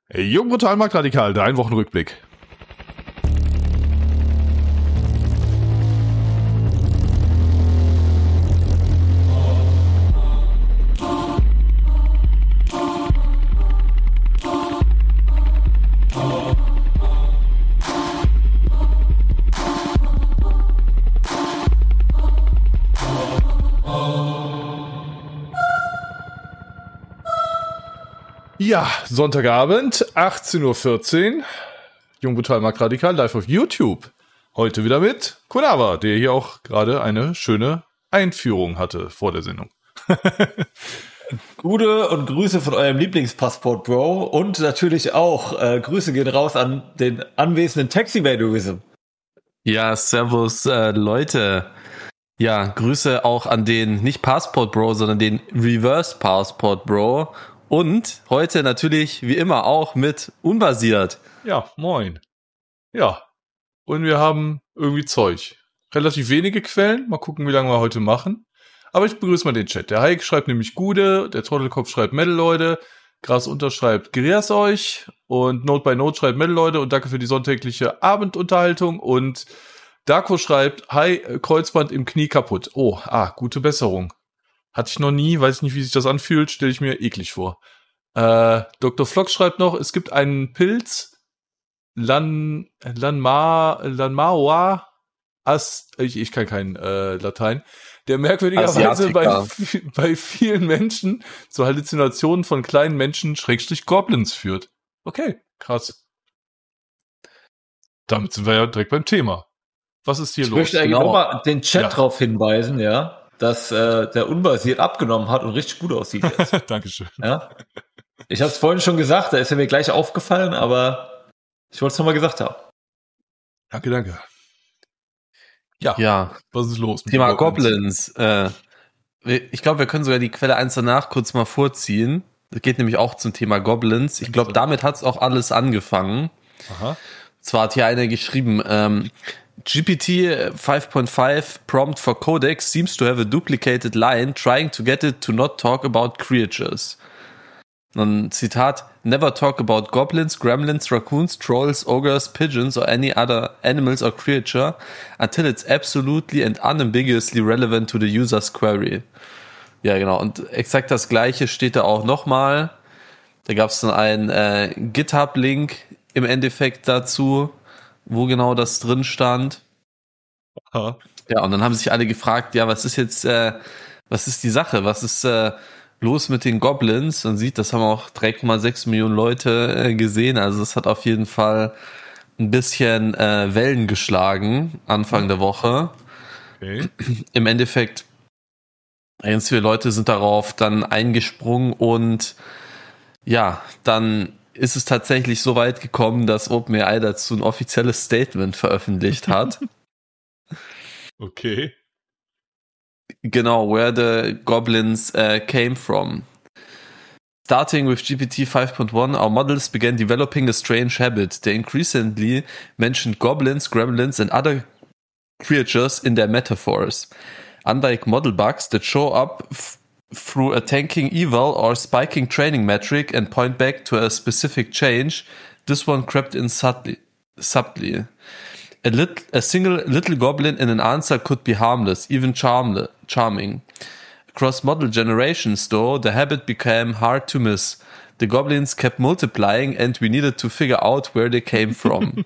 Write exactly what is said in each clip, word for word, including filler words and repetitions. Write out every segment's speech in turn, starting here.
Jung, brutal, marktradikal, dein Wochenrückblick. Ja, Sonntagabend, achtzehn Uhr vierzehn, Jung, brutal, marktradikal, live auf YouTube. Heute wieder mit Kunawa, der hier auch gerade eine schöne Einführung hatte vor der Sendung. Gute und Grüße von eurem Lieblingspassport, Bro. Und natürlich auch äh, Grüße gehen raus an den anwesenden Taxi-Vaduism. Ja, servus äh, Leute. Ja, Grüße auch an den, nicht Passport Bro, sondern den Reverse Passport Bro. Und heute natürlich, wie immer, auch mit Unbasiert. Ja, moin. Ja, und wir haben irgendwie Zeug. Relativ wenige Quellen. Mal gucken, wie lange wir heute machen. Aber ich begrüße mal den Chat. Der Heik schreibt nämlich Gude, der Trottelkopf schreibt Metal, Leute. Gras unterschreibt Grüß euch. Und Note by Note schreibt Metal, Leute. Und danke für die sonntägliche Abendunterhaltung. Und Darko schreibt, Hi, Kreuzband im Knie kaputt. Oh, ah, gute Besserung. Hatte ich noch nie, weiß nicht, wie sich das anfühlt, stelle ich mir eklig vor. Äh, Doktor Flock schreibt noch, es gibt einen Pilz, Lan, Lanma, Lanmaoa, As, ich, ich kann kein äh, Latein, der merkwürdigerweise bei, bei vielen Menschen zu Halluzinationen von kleinen Menschen, Schrägstrich Goblins führt. Okay, krass. Damit sind wir ja direkt beim Thema. Was ist hier ich los? Ich möchte eigentlich genau. nochmal den Chat Ja. darauf hinweisen, ja, dass äh, der Unbasiert abgenommen hat und richtig gut aussieht jetzt. Dankeschön. Ja? Ich habe es vorhin schon gesagt, da ist er mir gleich aufgefallen, aber ich wollte es nochmal gesagt haben. Danke, danke. Ja, Ja, was ist los? mit Thema den Goblins. Äh, ich glaube, wir können sogar die Quelle eins danach kurz mal vorziehen. Das geht nämlich auch zum Thema Goblins. Ich glaube, damit hat es auch alles angefangen. Aha. Zwar hat hier einer geschrieben, ähm, G P T five point five prompt for Codex seems to have a duplicated line trying to get it to not talk about creatures. Dann Zitat, never talk about goblins, gremlins, raccoons, trolls, ogres, pigeons or any other animals or creature until it's absolutely and unambiguously relevant to the user's query. Ja, genau. Und exakt das Gleiche steht da auch nochmal. Da gab es dann einen äh, GitHub-Link im Endeffekt dazu, wo genau das drin stand. Aha. Ja, und dann haben sich alle gefragt, ja, was ist jetzt, äh, was ist die Sache? Was ist äh, los mit den Goblins? Man sieht, das haben auch drei Komma sechs Millionen Leute äh, gesehen. Also es hat auf jeden Fall ein bisschen äh, Wellen geschlagen Anfang der Woche. Okay. Im Endeffekt, ganz viele Leute sind darauf dann eingesprungen und ja, dann ist es tatsächlich so weit gekommen, dass OpenAI dazu ein offizielles Statement veröffentlicht hat. Okay. Genau, where the goblins uh, came from. Starting with G P T five point one, our models began developing a strange habit. They increasingly mentioned goblins, gremlins, and other creatures in their metaphors. Unlike model bugs that show up f- through a tanking eval or spiking training metric and point back to a specific change, this one crept in subtly. subtly. A, lit- a single little goblin in an answer could be harmless, even charmle- charming. Across model generations, though, the habit became hard to miss. The goblins kept multiplying and we needed to figure out where they came from.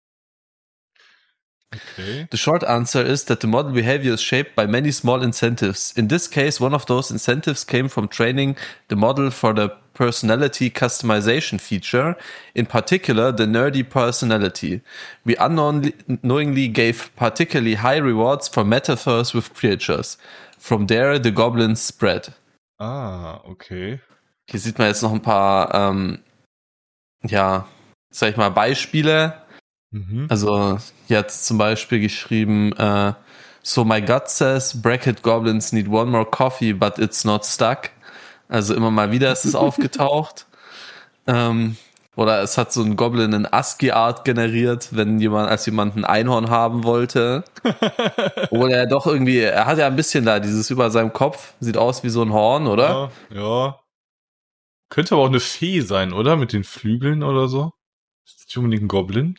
Okay. The short answer is that the model behavior is shaped by many small incentives. In this case, one of those incentives came from training the model for the personality customization feature, in particular the nerdy personality. We unknowingly gave particularly high rewards for metaphors with creatures. From there, the goblins spread. Ah, okay. Hier sieht man jetzt noch ein paar, ähm, ja, sag ich mal, Beispiele. Mhm. Also, hier hat zum Beispiel geschrieben, äh, so my gut says, bracket goblins need one more coffee, but it's not stuck. Also immer mal wieder ist es aufgetaucht. Ähm, oder es hat so ein Goblin in ASCII-Art generiert, wenn jemand, als jemand ein Einhorn haben wollte. Obwohl er doch irgendwie, er hat ja ein bisschen da, dieses über seinem Kopf, sieht aus wie so ein Horn, oder? Ja, ja. Könnte aber auch eine Fee sein, oder? Mit den Flügeln oder so. Ist nicht unbedingt ein Goblin.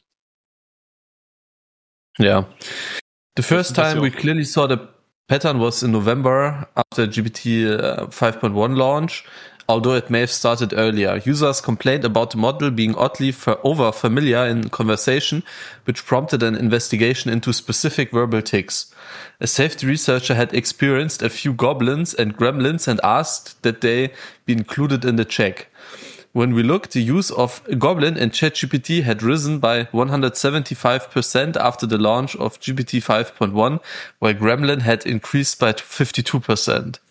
Yeah. The first Das- das time we ja auch- clearly saw the pattern was in November after G P T uh, five point one launch, although it may have started earlier. Users complained about the model being oddly fa- over familiar in conversation, which prompted an investigation into specific verbal tics. A safety researcher had experienced a few goblins and gremlins and asked that they be included in the check. When we looked, the use of Goblin and ChatGPT had risen by one hundred seventy-five percent after the launch of G P T five point one, while Gremlin had increased by fifty-two percent.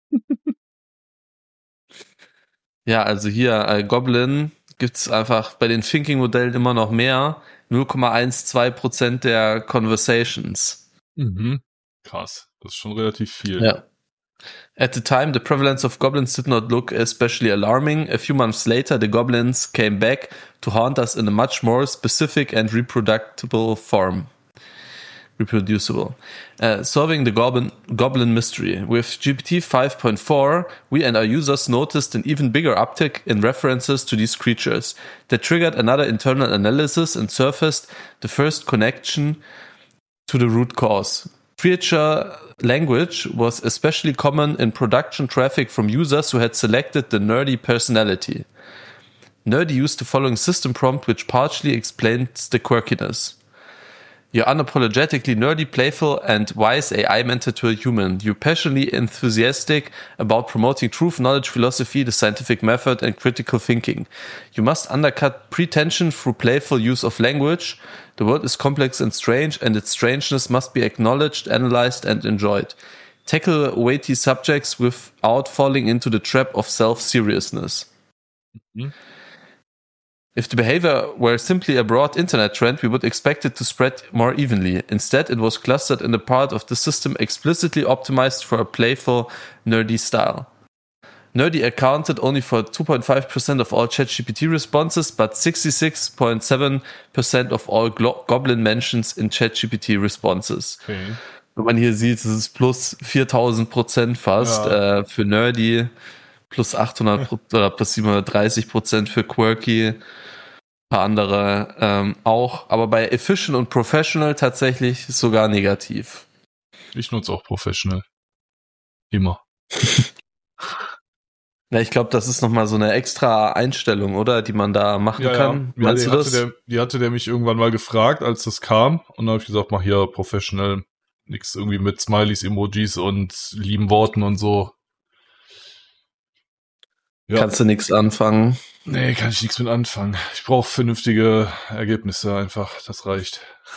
Ja, also hier äh, Goblin gibt's einfach bei den Thinking-Modellen immer noch mehr. null Komma zwölf Prozent der Conversations. Mhm. Krass. Das ist schon relativ viel. Ja. At the time, the prevalence of goblins did not look especially alarming. A few months later, the goblins came back to haunt us in a much more specific and reproducible form. Reproducible. Uh, solving the goblin, goblin mystery. With G P T five point four, we and our users noticed an even bigger uptick in references to these creatures. That triggered another internal analysis and surfaced the first connection to the root cause. Creature language was especially common in production traffic from users who had selected the nerdy personality. Nerdy used the following system prompt, which partially explains the quirkiness. You're unapologetically nerdy, playful, and wise A I mentor to a human. You're passionately enthusiastic about promoting truth, knowledge, philosophy, the scientific method, and critical thinking. You must undercut pretension through playful use of language. The world is complex and strange, and its strangeness must be acknowledged, analyzed, and enjoyed. Tackle weighty subjects without falling into the trap of self-seriousness. Mhm. If the behavior were simply a broad internet trend, we would expect it to spread more evenly. Instead, it was clustered in a part of the system explicitly optimized for a playful, nerdy style. Nerdy accounted only for two point five percent of all ChatGPT responses, but sixty-six point seven percent of all Glo- Goblin mentions in ChatGPT responses. Okay. Wenn man hier sieht, es ist plus viertausend Prozent fast Ja. äh, für Nerdy, plus achthundert oder plus siebenhundertdreißig Prozent für Quirky, ein paar andere ähm, auch, aber bei Efficient und Professional tatsächlich sogar negativ. Ich nutze auch Professional. Immer. Ja, ich glaube, das ist nochmal so eine extra Einstellung, oder? Die man da machen Ja, kann. ja. Meinst die, du hatte das? der, die hatte der mich irgendwann mal gefragt, als das kam. Und dann habe ich gesagt, mach hier Professional. Nix irgendwie mit Smileys, Emojis und lieben Worten und so. Ja. Kannst du nichts anfangen? Nee, kann ich nichts mit anfangen. Ich brauche vernünftige Ergebnisse einfach. Das reicht.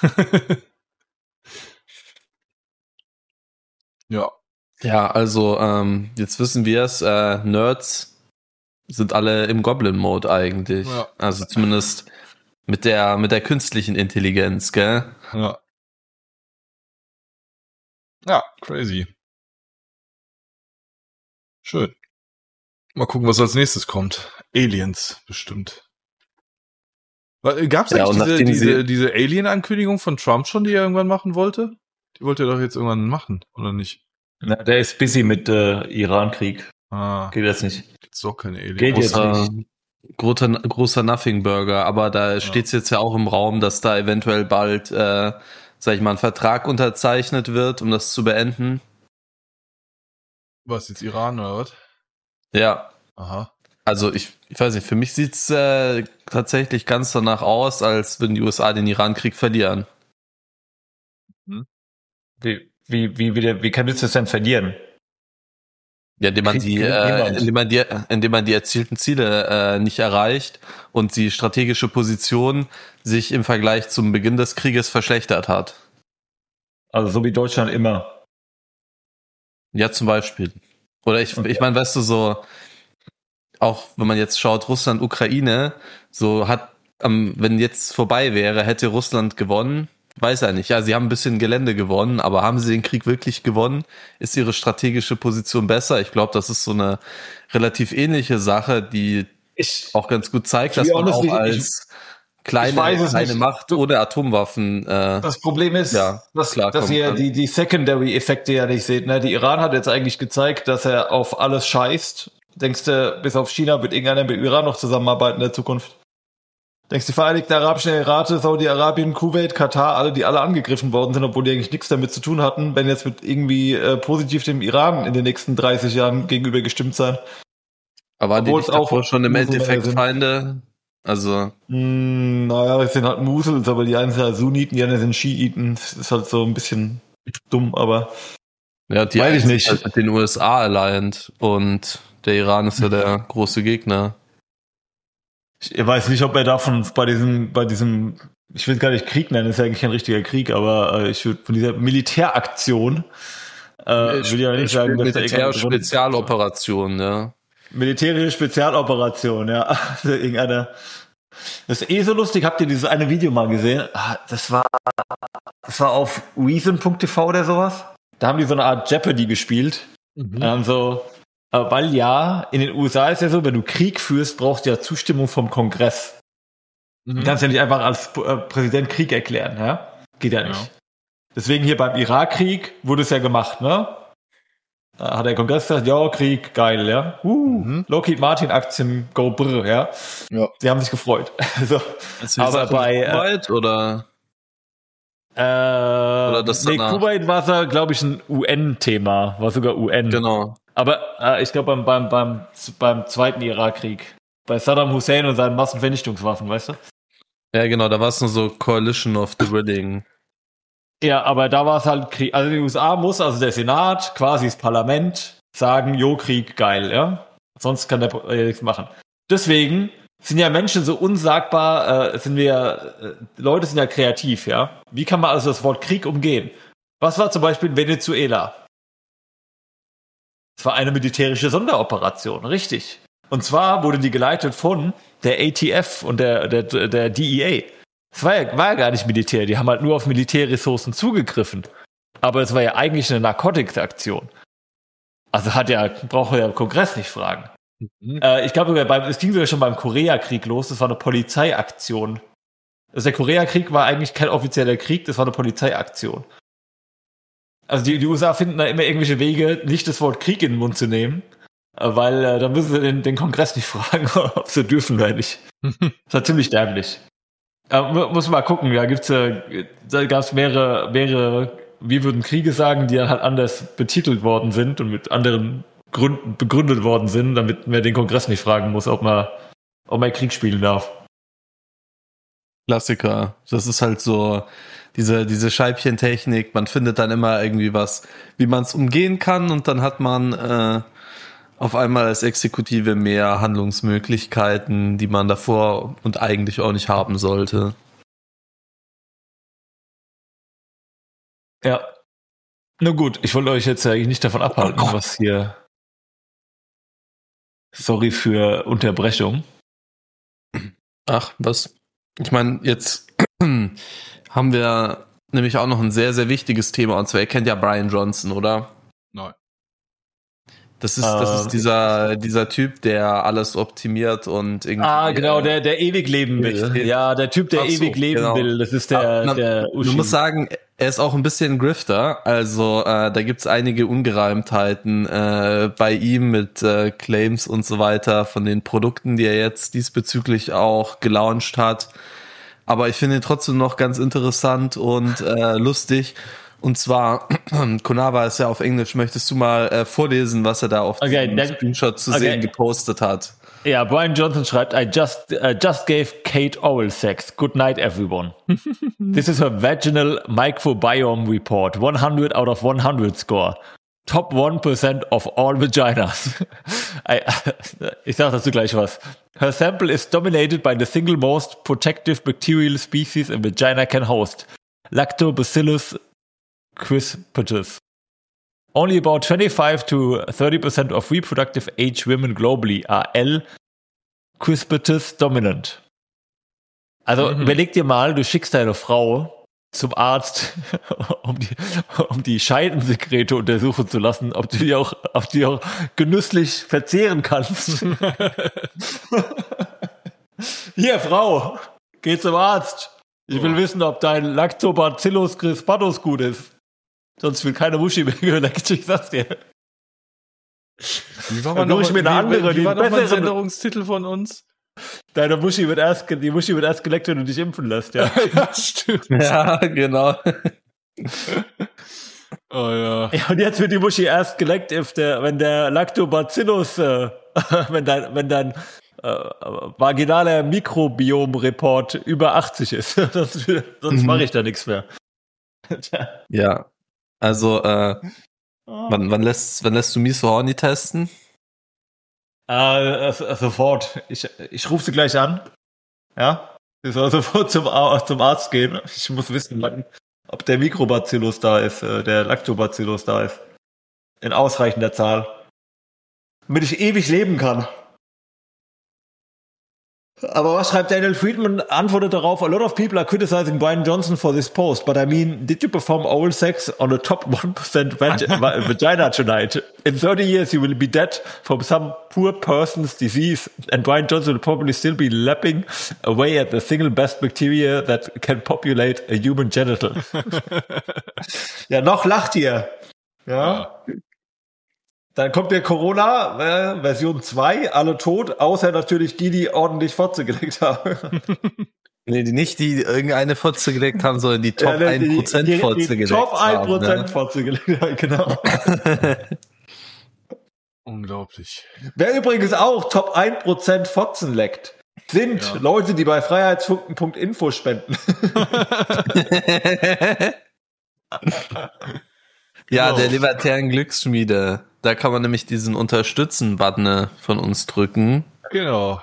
Ja. Ja, also ähm, jetzt wissen wir es, äh, Nerds sind alle im Goblin-Mode eigentlich. Ja. Also zumindest mit der mit der künstlichen Intelligenz, gell? Ja. Ja, crazy. Schön. Mal gucken, was als nächstes kommt. Aliens, bestimmt. Gab es Ja, eigentlich und diese, nachdem diese, sie- diese Alien-Ankündigung von Trump schon, die er irgendwann machen wollte? Die wollte er doch jetzt irgendwann machen, oder nicht? Na, der ist busy mit äh, Iran-Krieg. Ah, Geht jetzt nicht. gibt's doch keine Aliens. Geht jetzt Großer, nicht. großer, großer Nothing Burger, aber da steht's jetzt ja auch im Raum, dass da eventuell bald, äh, sag ich mal, ein Vertrag unterzeichnet wird, um das zu beenden. Was, jetzt Iran oder was? Ja, Aha. also ich, ich weiß nicht, für mich sieht's äh, tatsächlich ganz danach aus, als würden die U S A den Iran-Krieg verlieren. Wie, wie, wie, wie, wie kann du das denn verlieren? Ja, indem man Krieg die, gewinnt äh, niemand. indem man die, indem man die erzielten Ziele äh, nicht erreicht und die strategische Position sich im Vergleich zum Beginn des Krieges verschlechtert hat. Also so wie Deutschland immer. Ja, zum Beispiel. Oder ich, Okay. ich meine, weißt du, so, auch wenn man jetzt schaut, Russland, Ukraine, so hat, ähm, wenn jetzt vorbei wäre, hätte Russland gewonnen. Weiß ja nicht. Ja, sie haben ein bisschen Gelände gewonnen, aber haben sie den Krieg wirklich gewonnen? Ist ihre strategische Position besser? Ich glaube, das ist so eine relativ ähnliche Sache, die Ich, auch ganz gut zeigt, To dass be man honest, auch ich- als kleine, ich weiß es kleine nicht. Macht ohne Atomwaffen äh, das Problem ist, Ja, dass, klarkommen dass ihr kann. die, die Secondary-Effekte ja nicht seht. Ne? Die Iran hat jetzt eigentlich gezeigt, dass er auf alles scheißt Denkst du, bis auf China wird irgendeiner mit Iran noch zusammenarbeiten in der Zukunft? Denkst du, die Vereinigten Arabischen Emirate, Saudi-Arabien, Kuwait, Katar, alle, die alle angegriffen worden sind, obwohl die eigentlich nichts damit zu tun hatten, wenn jetzt wird irgendwie äh, positiv dem Iran in den nächsten dreißig Jahren gegenüber gestimmt sein? Aber waren die Obwohl nicht es auch davor schon im Musulmane Endeffekt sind. Feinde? Also, Mm, naja, es sind halt Museln, aber die einen sind halt Sunniten, die anderen sind Schiiten. Das ist halt so ein bisschen dumm, aber ja, die Weiß einen ich sind nicht. halt mit den U S A alliant und der Iran ist ja der große Gegner. ich weiß nicht, ob er davon bei diesem, bei diesem, ich will es gar nicht Krieg nennen, ist ja eigentlich kein richtiger Krieg, aber äh, ich würde von dieser Militäraktion äh, will ja nicht sagen, dass da irgendein Grund- Militär-Spezialoperation, ja. militärische Spezialoperation, ja. Also irgendeine. Das ist eh so lustig. Habt ihr dieses eine Video mal gesehen? Ah, Das war, das war auf reason punkt t v oder sowas. Da haben die so eine Art Jeopardy gespielt. Mhm. Ähm, so, äh, weil ja, in den U S A ist ja so, wenn du Krieg führst, brauchst du ja Zustimmung vom Kongress. Mhm. Du kannst ja nicht einfach als äh, Präsident Krieg erklären, ja? Geht ja nicht. Ja. Deswegen hier beim Irakkrieg wurde es ja gemacht, ne? Da hat der Kongress gesagt, ja, Krieg, geil, ja. Uh, Mhm. Lockheed Martin Aktien, go brr, ja. Ja. Sie haben sich gefreut. so. Also, wie Aber sagt man, bei, äh, Kuwait oder? Äh, Oder das nee, danach? Kuwait war es, glaube ich, ein U N-Thema, war sogar U N. Genau. Aber äh, ich glaube beim, beim, beim, beim zweiten Irakkrieg, bei Saddam Hussein und seinen Massenvernichtungswaffen, weißt du? Ja, genau, da war es nur so Coalition of the Willing. Ja, aber da war es halt Krieg. Also die U S A muss, also der Senat, quasi das Parlament, sagen, jo, Krieg, geil, ja. Sonst kann der äh, nichts machen. Deswegen sind ja Menschen so unsagbar, äh, sind wir, äh, Leute sind ja kreativ, ja. Wie kann man also das Wort Krieg umgehen? Was war zum Beispiel in Venezuela? Es war eine militärische Sonderoperation, richtig. Und zwar wurde die geleitet von der A T F und der, der, der D E A. Es war ja, war ja gar nicht Militär, die haben halt nur auf Militärressourcen zugegriffen. Aber es war ja eigentlich eine Narcotics-Aktion. Also hat ja, braucht ja der Kongress nicht fragen. Mhm. Äh, ich glaube, beim- es ging sogar schon beim Koreakrieg los, das war eine Polizeiaktion. Also der Koreakrieg war eigentlich kein offizieller Krieg, das war eine Polizeiaktion. Also die, die U S A finden da immer irgendwelche Wege, nicht das Wort Krieg in den Mund zu nehmen, äh, weil äh, dann müssen sie den, den Kongress nicht fragen, ob sie dürfen oder nicht. Das war ziemlich dämlich. Äh, mu- muss mal gucken, da gibt's äh, da gab's mehrere, mehrere, wir würden Kriege sagen, die dann halt anders betitelt worden sind und mit anderen Gründen begründet worden sind, damit man den Kongress nicht fragen muss, ob man, ob man Krieg spielen darf. Klassiker. Das ist halt so diese, diese Scheibchentechnik. Man findet dann immer irgendwie was, wie man es umgehen kann, und dann hat man äh, auf einmal als Exekutive mehr Handlungsmöglichkeiten, die man davor und eigentlich auch nicht haben sollte. Ja. Na gut, ich wollte euch jetzt eigentlich nicht davon abhalten, was hier. Sorry für Unterbrechung. Ach, was? Ich meine, jetzt haben wir nämlich auch noch ein sehr, sehr wichtiges Thema, und zwar, ihr kennt ja Brian Johnson, oder? Nein. Das ist, das Ähm, ist dieser, dieser Typ, der alles optimiert und irgendwie. Ah, genau, äh, der, der ewig leben will. Ja, der Typ, der Ach so, ewig leben genau. will. Das ist der, Ah, na, der Du musst sagen, er ist auch ein bisschen ein Grifter. Also äh, da gibt's einige Ungereimtheiten äh, bei ihm mit äh, Claims und so weiter von den Produkten, die er jetzt diesbezüglich auch gelauncht hat. Aber ich finde ihn trotzdem noch ganz interessant und äh, lustig. Und zwar, Konava ist ja auf Englisch. Möchtest du mal äh, vorlesen, was er da auf Okay, dem dann- Screenshot zu okay. sehen gepostet hat? Ja, Brian Johnson schreibt, I just, uh, just gave Kate oral sex. Good night, everyone. This is her vaginal microbiome report. one hundred out of one hundred score. Top one percent of all vaginas. I, ich sag dazu gleich was. Her sample is dominated by the single most protective bacterial species a vagina can host. Lactobacillus crispatus. Only about twenty-five to thirty percent of reproductive age women globally are L. crispatus dominant. Also Mhm. überleg dir mal, du schickst deine Frau zum Arzt, um die, um die Scheidensekrete untersuchen zu lassen, ob du die auch, ob die auch genüsslich verzehren kannst. Hier, Frau, geh zum Arzt. Ich will wissen, ob dein Lactobacillus crispatus gut ist. Sonst will keine Muschi mehr geleckt, ich sag's dir. Wie war Dann man suche ich mir eine andere, wie, die wie war noch mal ein bessere- Senderungstitel von uns? Deine Muschi wird erst, ge- die Muschi wird erst geleckt, wenn du dich impfen lässt, ja. Ja, stimmt. Ja, genau. Oh ja. Ja, und jetzt wird die Muschi erst geleckt, if der, wenn der Lactobacillus, äh, wenn dein, wenn dein äh, vaginaler Mikrobiom-Report über achtzig ist. Das, sonst Mhm. mache ich da nichts mehr. Ja. Also, äh, wann, wann lässt, wann lässt du Miso Horny testen? Äh, äh, sofort. Ich, ich rufe sie gleich an. Ja. Sie soll sofort zum, Ar- zum Arzt gehen. Ich muss wissen, wann, ob der Mikrobacillus da ist, äh, der Lactobacillus da ist. In ausreichender Zahl. Damit ich ewig leben kann. Aber was schreibt Daniel Friedman? Antwortet darauf, a lot of people are criticizing Brian Johnson for this post, but I mean, did you perform oral sex on the top one percent vag- va- vagina tonight? In thirty years you will be dead from some poor person's disease, and Brian Johnson will probably still be lapping away at the single best bacteria that can populate a human genital. Ja, noch lacht ihr. Ja. Dann kommt der Corona, äh, Version zwei, alle tot, außer natürlich die, die ordentlich Fotze gelegt haben. Nee, die nicht die irgendeine Fotze gelegt haben, sondern die Top Ja, die- ein Prozent die- die- Fotze die gelegt Top ein haben. Prozent Ne? Fotze gelegt haben, genau. Unglaublich. Wer übrigens auch Top ein Prozent Fotzen leckt, sind Ja. Leute, die bei freiheitsfunken Punkt info spenden. Ja, Genau. der libertären Glücksschmiede. Da kann man nämlich diesen Unterstützen-Button von uns drücken. Genau.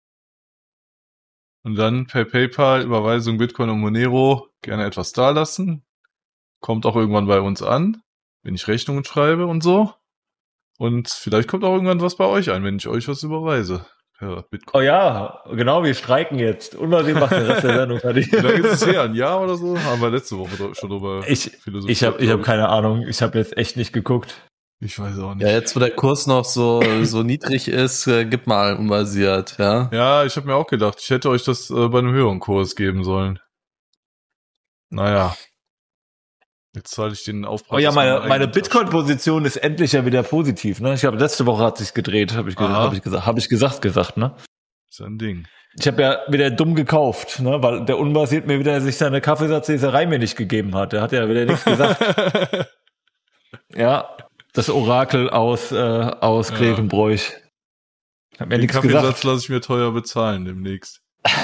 Und dann per PayPal, Überweisung Bitcoin und Monero gerne etwas dalassen. Kommt auch irgendwann bei uns an, wenn ich Rechnungen schreibe und so. Und vielleicht kommt auch irgendwann was bei euch an, wenn ich euch was überweise. Per Oh Bitcoin. ja, genau, wir streiken jetzt. Und mal sehen, macht den Rest der Sendung fertig. Wie lange ist es her? Ein Jahr oder so? Haben wir letzte Woche dr- schon drüber Ich, philosophiert. ich habe ich glaub hab keine Ahnung. Ich habe jetzt echt nicht geguckt. Ich weiß auch nicht. Ja, jetzt wo der Kurs noch so, so niedrig ist, äh, gib mal unbasiert, ja. Ja, ich habe mir auch gedacht, ich hätte euch das äh, bei einem höheren Kurs geben sollen. Naja. Jetzt zahle ich den Aufpreis. Oh ja, aus meiner meine, meine eigenen Tasche. Bitcoin-Position ist endlich ja wieder positiv. Ne? Ich glaube, letzte Woche hat sich's gedreht, habe ich, ge Aha. hab ich gesagt, habe ich gesagt, gesagt. Ne? Ist ja ein Ding. Ich habe ja wieder dumm gekauft, ne? Weil der Unbasiert mir wieder sich seine Kaffeesatzleserei mir nicht gegeben hat. Der hat ja wieder nichts gesagt. Ja, das Orakel aus äh, aus Ja. Grevenbroich. Hat mir Den nichts Kaffeesatz gesagt. lasse ich mir teuer bezahlen demnächst.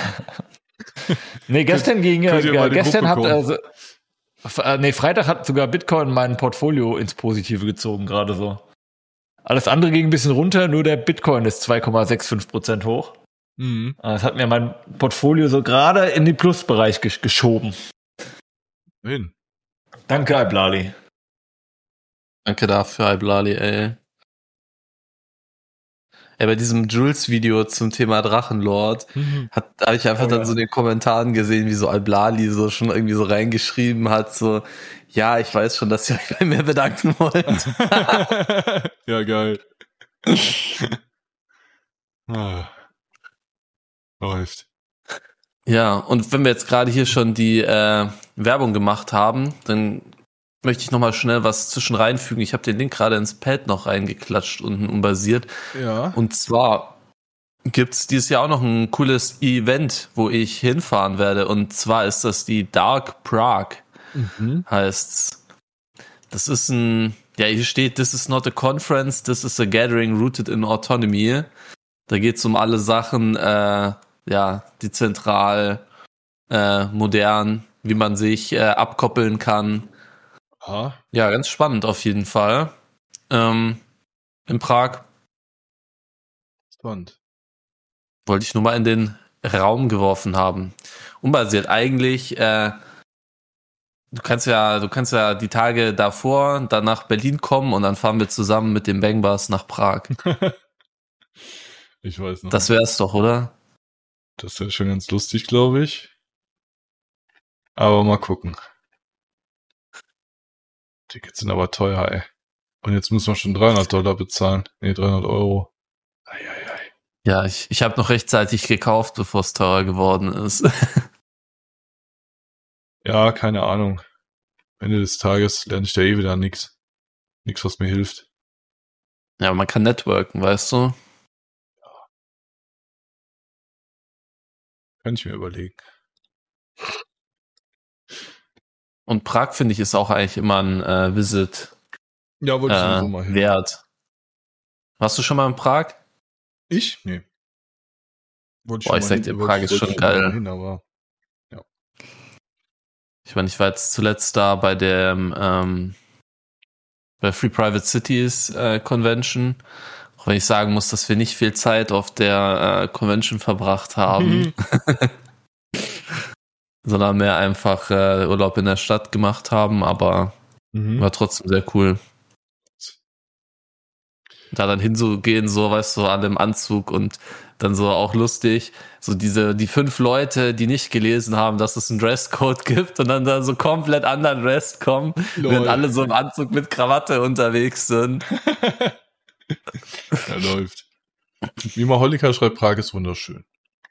Nee, gestern ging könnt ihr mal äh, in die gestern hat Gruppe also f- äh, nee, Freitag hat sogar Bitcoin mein Portfolio ins Positive gezogen, gerade so. Alles andere ging ein bisschen runter, nur der Bitcoin ist zwei Komma fünfundsechzig Prozent hoch. Mhm. Das hat mir mein Portfolio so gerade in den Plusbereich gesch geschoben. Hin. Danke, Iblali. Danke dafür, Iblali, ey. Ey, bei diesem Jules-Video zum Thema Drachenlord hat habe ich einfach Oh, dann ja. so in den Kommentaren gesehen, wie so Iblali so schon irgendwie so reingeschrieben hat, so, ja, ich weiß schon, dass ihr euch bei mir bedanken wollt. Ja, geil. Ah. Läuft. Ja, und wenn wir jetzt gerade hier schon die äh, Werbung gemacht haben, dann möchte ich nochmal schnell was zwischen reinfügen. Ich habe den Link gerade ins Pad noch reingeklatscht, unten unbasiert. Ja. Und zwar gibt's dieses Jahr auch noch ein cooles Event, wo ich hinfahren werde. Und zwar ist das die Dark Prague, Mhm. heißt's. Das ist ein, ja, hier steht, this is not a conference, this is a gathering rooted in autonomy. Da geht's um alle Sachen, äh, ja, dezentral, äh, modern, wie man sich äh, abkoppeln kann. Ah. Ja, ganz spannend auf jeden Fall. Ähm, in Prag Spannend. wollte ich nur mal in den Raum geworfen haben. Unbasiert eigentlich, äh, du kannst ja, du kannst ja die Tage davor dann nach Berlin kommen und dann fahren wir zusammen mit dem Bangbus nach Prag. Ich weiß noch. Das wär's doch, oder? Das wäre schon ganz lustig, glaube ich. Aber mal gucken. Tickets sind aber teuer, ey. Und jetzt muss man schon dreihundert Dollar bezahlen. Nee, dreihundert Euro. Eieiei. Ja, ich, ich habe noch rechtzeitig gekauft, bevor es teurer geworden ist. Ja, keine Ahnung. Ende des Tages lerne ich da eh wieder nix. Nix, was mir hilft. Ja, man kann networken, weißt du? Kann ich mir überlegen. Und Prag, finde ich, ist auch eigentlich immer ein äh, Visit Ja, wollte ich äh, sowieso mal hin. wert. Warst du schon mal in Prag? Ich? Nee. Wollte Boah, ich sag hin, dir, wollte Prag ist wollte schon immer mal geil. hin, aber Ich meine, ich war jetzt zuletzt da bei dem ähm, bei Free Private Cities äh, Convention. Auch wenn ich sagen muss, dass wir nicht viel Zeit auf der äh, Convention verbracht haben, sondern mehr einfach äh, Urlaub in der Stadt gemacht haben, aber mhm. war trotzdem sehr cool. Da dann hinzugehen, so, weißt du, alle im Anzug und dann so auch lustig, so diese, die fünf Leute, die nicht gelesen haben, dass es einen Dresscode gibt und dann da so komplett anderen Dress kommen, Lol. während alle so im Anzug mit Krawatte unterwegs sind. Er läuft. Mima Holika schreibt, Prag ist wunderschön.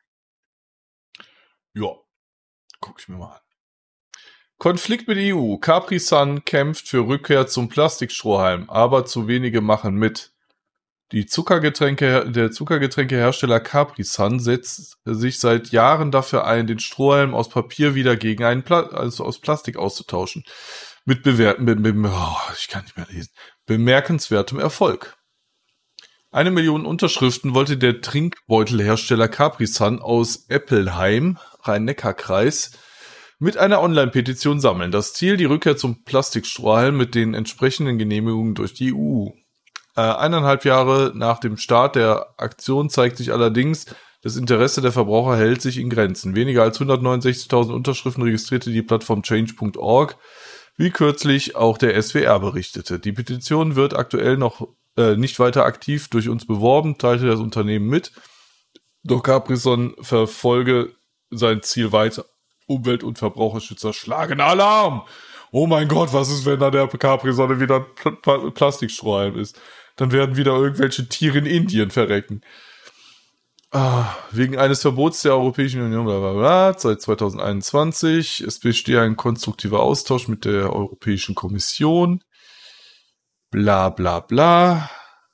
Ja, guck ich mir mal an. Konflikt mit E U. Capri-Sun kämpft für Rückkehr zum Plastikstrohhalm, aber zu wenige machen mit. Die Zuckergetränke, der Zuckergetränkehersteller Capri-Sun setzt sich seit Jahren dafür ein, den Strohhalm aus Papier wieder gegen einen Pla- also aus Plastik auszutauschen. Mit bewerten, be- be- oh, ich kann nicht mehr lesen. Bemerkenswertem Erfolg. Eine Million Unterschriften wollte der Trinkbeutelhersteller Capri-Sun aus Eppelheim, Rhein-Neckar-Kreis, mit einer Online-Petition sammeln. Das Ziel, die Rückkehr zum Plastikstrohhalm mit den entsprechenden Genehmigungen durch die E U. Äh, eineinhalb Jahre nach dem Start der Aktion zeigt sich allerdings, das Interesse der Verbraucher hält sich in Grenzen. Weniger als hundertneunundsechzigtausend Unterschriften registrierte die Plattform change punkt org, wie kürzlich auch der S W R berichtete. Die Petition wird aktuell noch äh, nicht weiter aktiv durch uns beworben, teilte das Unternehmen mit. Doch Capri-Sun verfolge sein Ziel weiter. Umwelt- und Verbraucherschützer schlagen Alarm! Oh mein Gott, was ist, wenn da der Capri-Sonne wieder Pl- Pl- Plastikstrohhalm ist? Dann werden wieder irgendwelche Tiere in Indien verrecken. Ah, wegen eines Verbots der Europäischen Union, bla bla bla, seit zwanzig einundzwanzig. Es besteht ein konstruktiver Austausch mit der Europäischen Kommission. Bla bla bla.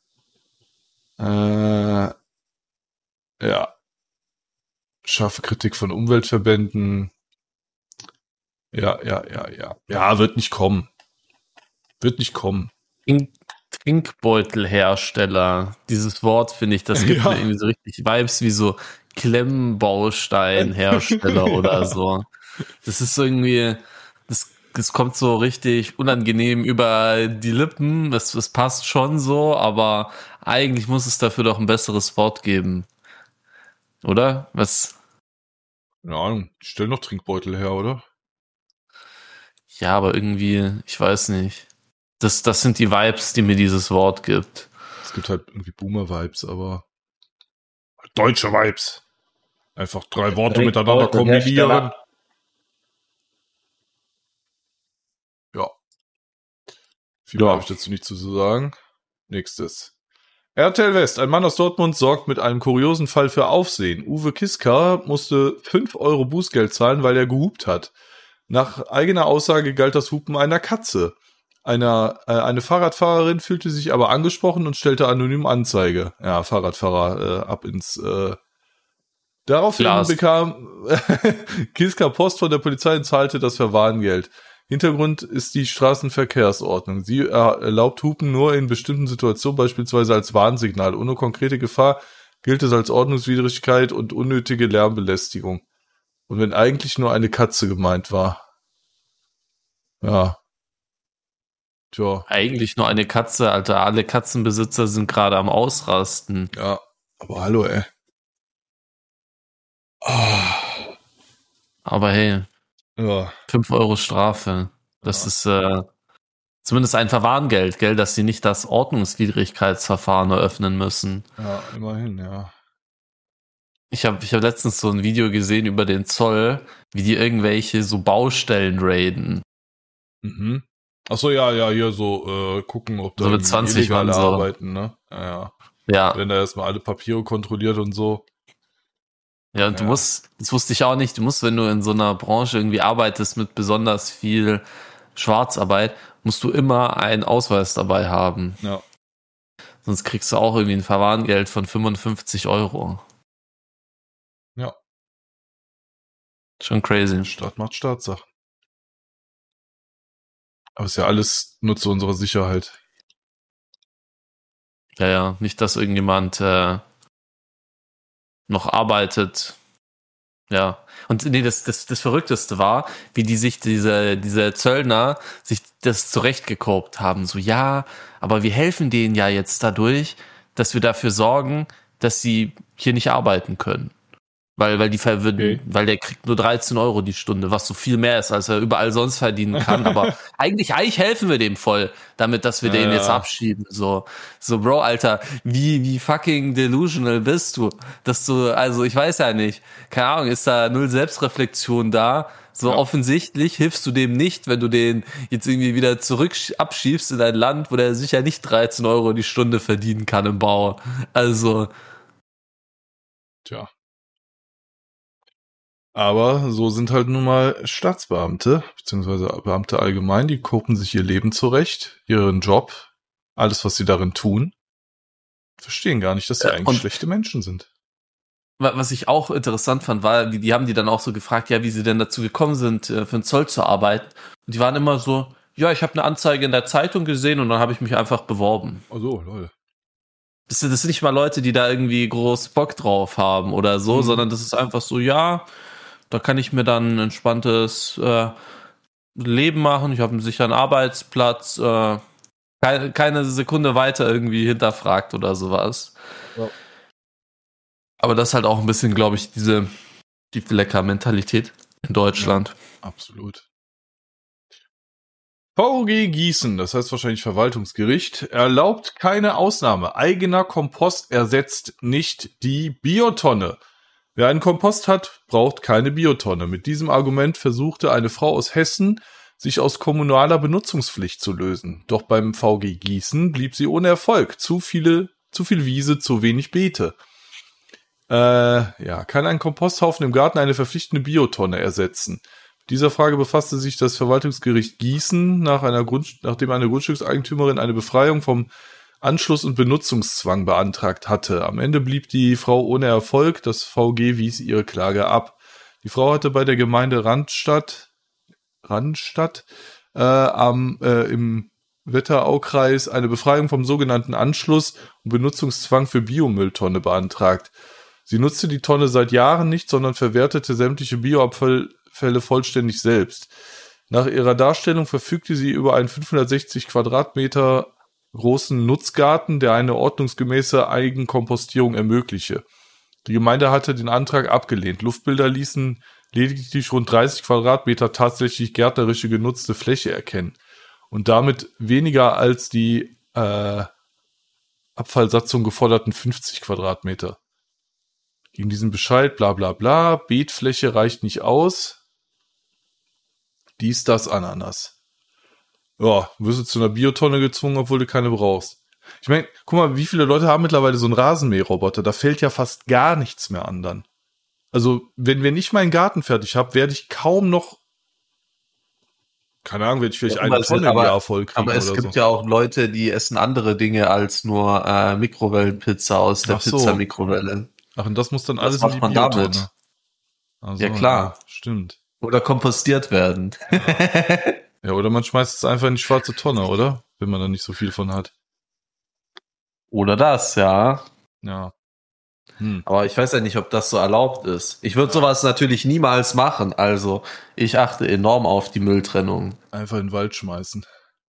Äh, ja. Scharfe Kritik von Umweltverbänden. Ja, ja, ja, ja. Ja, wird nicht kommen. Wird nicht kommen. Trink Trinkbeutelhersteller. Dieses Wort, finde ich, das gibt Ja. mir irgendwie so richtig Vibes wie so Klemmbausteinhersteller oder so. Das ist so irgendwie, das, das kommt so richtig unangenehm über die Lippen. Das, das passt schon so, aber eigentlich muss es dafür doch ein besseres Wort geben. Oder? Was? Keine Ahnung. Die stellen noch Trinkbeutel her, oder? Ja, aber irgendwie, ich weiß nicht. Das, das sind die Vibes, die mir dieses Wort gibt. Es gibt halt irgendwie Boomer-Vibes, aber deutsche Vibes. Einfach drei Worte miteinander kombinieren. Ja. Viel mehr Ja. habe ich dazu nicht zu sagen. Nächstes. R T L West. Ein Mann aus Dortmund sorgt mit einem kuriosen Fall für Aufsehen. Uwe Kiska musste fünf Euro Bußgeld zahlen, weil er gehupt hat. Nach eigener Aussage galt das Hupen einer Katze. Einer, äh, eine Fahrradfahrerin fühlte sich aber angesprochen und stellte anonym Anzeige. Ja, Fahrradfahrer äh, ab ins... Äh. Daraufhin Glas. bekam Kiska Post von der Polizei und zahlte das Verwarngeld. Hintergrund ist die Straßenverkehrsordnung. Sie erlaubt Hupen nur in bestimmten Situationen, beispielsweise als Warnsignal. Ohne konkrete Gefahr gilt es als Ordnungswidrigkeit und unnötige Lärmbelästigung. Und wenn eigentlich nur eine Katze gemeint war. Ja. Tja. Eigentlich nur eine Katze, Alter. Alle Katzenbesitzer sind gerade am Ausrasten. Ja. Aber hallo, ey. Ah. Aber hey, Ja. fünf Euro Strafe. Das Ja. ist äh, zumindest ein Verwarngeld, gell, dass sie nicht das Ordnungswidrigkeitsverfahren eröffnen müssen. Ja, immerhin, ja. Ich habe ich hab letztens so ein Video gesehen über den Zoll, wie die irgendwelche so Baustellen raiden. Mhm. Ach so, ja, ja, hier so äh, gucken, ob da So mit irgendwie zwanzig Illegale Mann so. arbeiten, ne? Ja, ja. Ja, Wenn da erstmal alle Papiere kontrolliert und so. ja, und du Ja. musst, das wusste ich auch nicht, du musst, wenn du in so einer Branche irgendwie arbeitest mit besonders viel Schwarzarbeit, musst du immer einen Ausweis dabei haben. Ja. Sonst kriegst du auch irgendwie ein Verwarngeld von fünfundfünfzig Euro. Ja. Schon crazy. Staat macht Staatssachen. Aber ist ja alles nur zu unserer Sicherheit. Ja, ja, nicht, dass irgendjemand äh, noch arbeitet. Ja. Und nee, das, das, das Verrückteste war, wie die sich diese, diese Zöllner sich das zurechtgekobt haben. So, ja, aber wir helfen denen ja jetzt dadurch, dass wir dafür sorgen, dass sie hier nicht arbeiten können. Weil, weil die verwirren, Okay. weil der kriegt nur dreizehn Euro die Stunde, was so viel mehr ist, als er überall sonst verdienen kann. Aber eigentlich, eigentlich helfen wir dem voll, damit, dass wir Ja, den jetzt ja. abschieben. So, so, Bro, Alter, wie, wie fucking delusional bist du? Dass du, also ich weiß ja nicht, keine Ahnung, ist da null Selbstreflexion da? So Ja. offensichtlich hilfst du dem nicht, wenn du den jetzt irgendwie wieder zurück abschiebst in ein Land, wo der sicher nicht dreizehn Euro die Stunde verdienen kann im Bau. Also, Tja. Aber so sind halt nun mal Staatsbeamte, beziehungsweise Beamte allgemein, die kopen sich ihr Leben zurecht, ihren Job, alles, was sie darin tun, verstehen gar nicht, dass sie Ja, eigentlich und- schlechte Menschen sind. was ich auch interessant fand, war, die, die haben die dann auch so gefragt, ja, wie sie denn dazu gekommen sind, äh, für den Zoll zu arbeiten. Und die waren immer so, ja, ich habe eine Anzeige in der Zeitung gesehen und dann habe ich mich einfach beworben. Oh so, lol. Das sind, das sind nicht mal Leute, die da irgendwie groß Bock drauf haben oder so, Mhm. sondern das ist einfach so, ja, da kann ich mir dann ein entspanntes äh, Leben machen, ich habe einen sicheren Arbeitsplatz, äh, keine, keine Sekunde weiter irgendwie hinterfragt oder sowas. Ja. Aber das ist halt auch ein bisschen, glaube ich, diese die Lecker-Mentalität in Deutschland. Absolut. V G Gießen, das heißt wahrscheinlich Verwaltungsgericht, erlaubt keine Ausnahme. Eigener Kompost ersetzt nicht die Biotonne. Wer einen Kompost hat, braucht keine Biotonne. Mit diesem Argument versuchte eine Frau aus Hessen, sich aus kommunaler Benutzungspflicht zu lösen. Doch beim V G Gießen blieb sie ohne Erfolg. Zu viele, zu viel Wiese, zu wenig Beete. Äh, ja, kann ein Komposthaufen im Garten eine verpflichtende Biotonne ersetzen? Mit dieser Frage befasste sich das Verwaltungsgericht Gießen, nach einer Grund, nachdem eine Grundstückseigentümerin eine Befreiung vom Anschluss- und Benutzungszwang beantragt hatte. Am Ende blieb die Frau ohne Erfolg. Das V G wies ihre Klage ab. Die Frau hatte bei der Gemeinde Randstadt, Randstadt äh, am, äh, im Wetteraukreis eine Befreiung vom sogenannten Anschluss- und Benutzungszwang für Biomülltonne beantragt. Sie nutzte die Tonne seit Jahren nicht, sondern verwertete sämtliche Bioabfälle vollständig selbst. Nach ihrer Darstellung verfügte sie über einen fünfhundertsechzig Quadratmeter großen Nutzgarten, der eine ordnungsgemäße Eigenkompostierung ermögliche. Die Gemeinde hatte den Antrag abgelehnt. Luftbilder ließen lediglich rund dreißig Quadratmeter tatsächlich gärtnerische genutzte Fläche erkennen und damit weniger als die äh, Abfallsatzung geforderten fünfzig Quadratmeter. Gegen diesen Bescheid, bla bla bla, Beetfläche reicht nicht aus. Dies, das, Ananas. Ja, wirst du zu einer Biotonne gezwungen, obwohl du keine brauchst. Ich meine, guck mal, wie viele Leute haben mittlerweile so einen Rasenmäherroboter? Da fällt ja fast gar nichts mehr an dann. Also, wenn, wenn ich meinen Garten fertig habe, werde ich kaum noch, keine Ahnung, werde ich vielleicht Ja, eine aber- Tonne im aber- Jahr voll kriegen Aber es oder gibt so. ja auch Leute, die essen andere Dinge als nur äh, Mikrowellenpizza aus der Ach so. Pizza-Mikrowelle. Ach, und das muss dann Was alles in macht die man Biotonne. damit? Ach so, Ja, klar. Stimmt. Oder kompostiert werden. Ja, oder man schmeißt es einfach in die schwarze Tonne, oder? Wenn man da nicht so viel von hat. Oder das, ja. Ja. Hm. Aber ich weiß ja nicht, ob das so erlaubt ist. Ich würde sowas natürlich niemals machen. Also ich achte enorm auf die Mülltrennung. Einfach in den Wald schmeißen.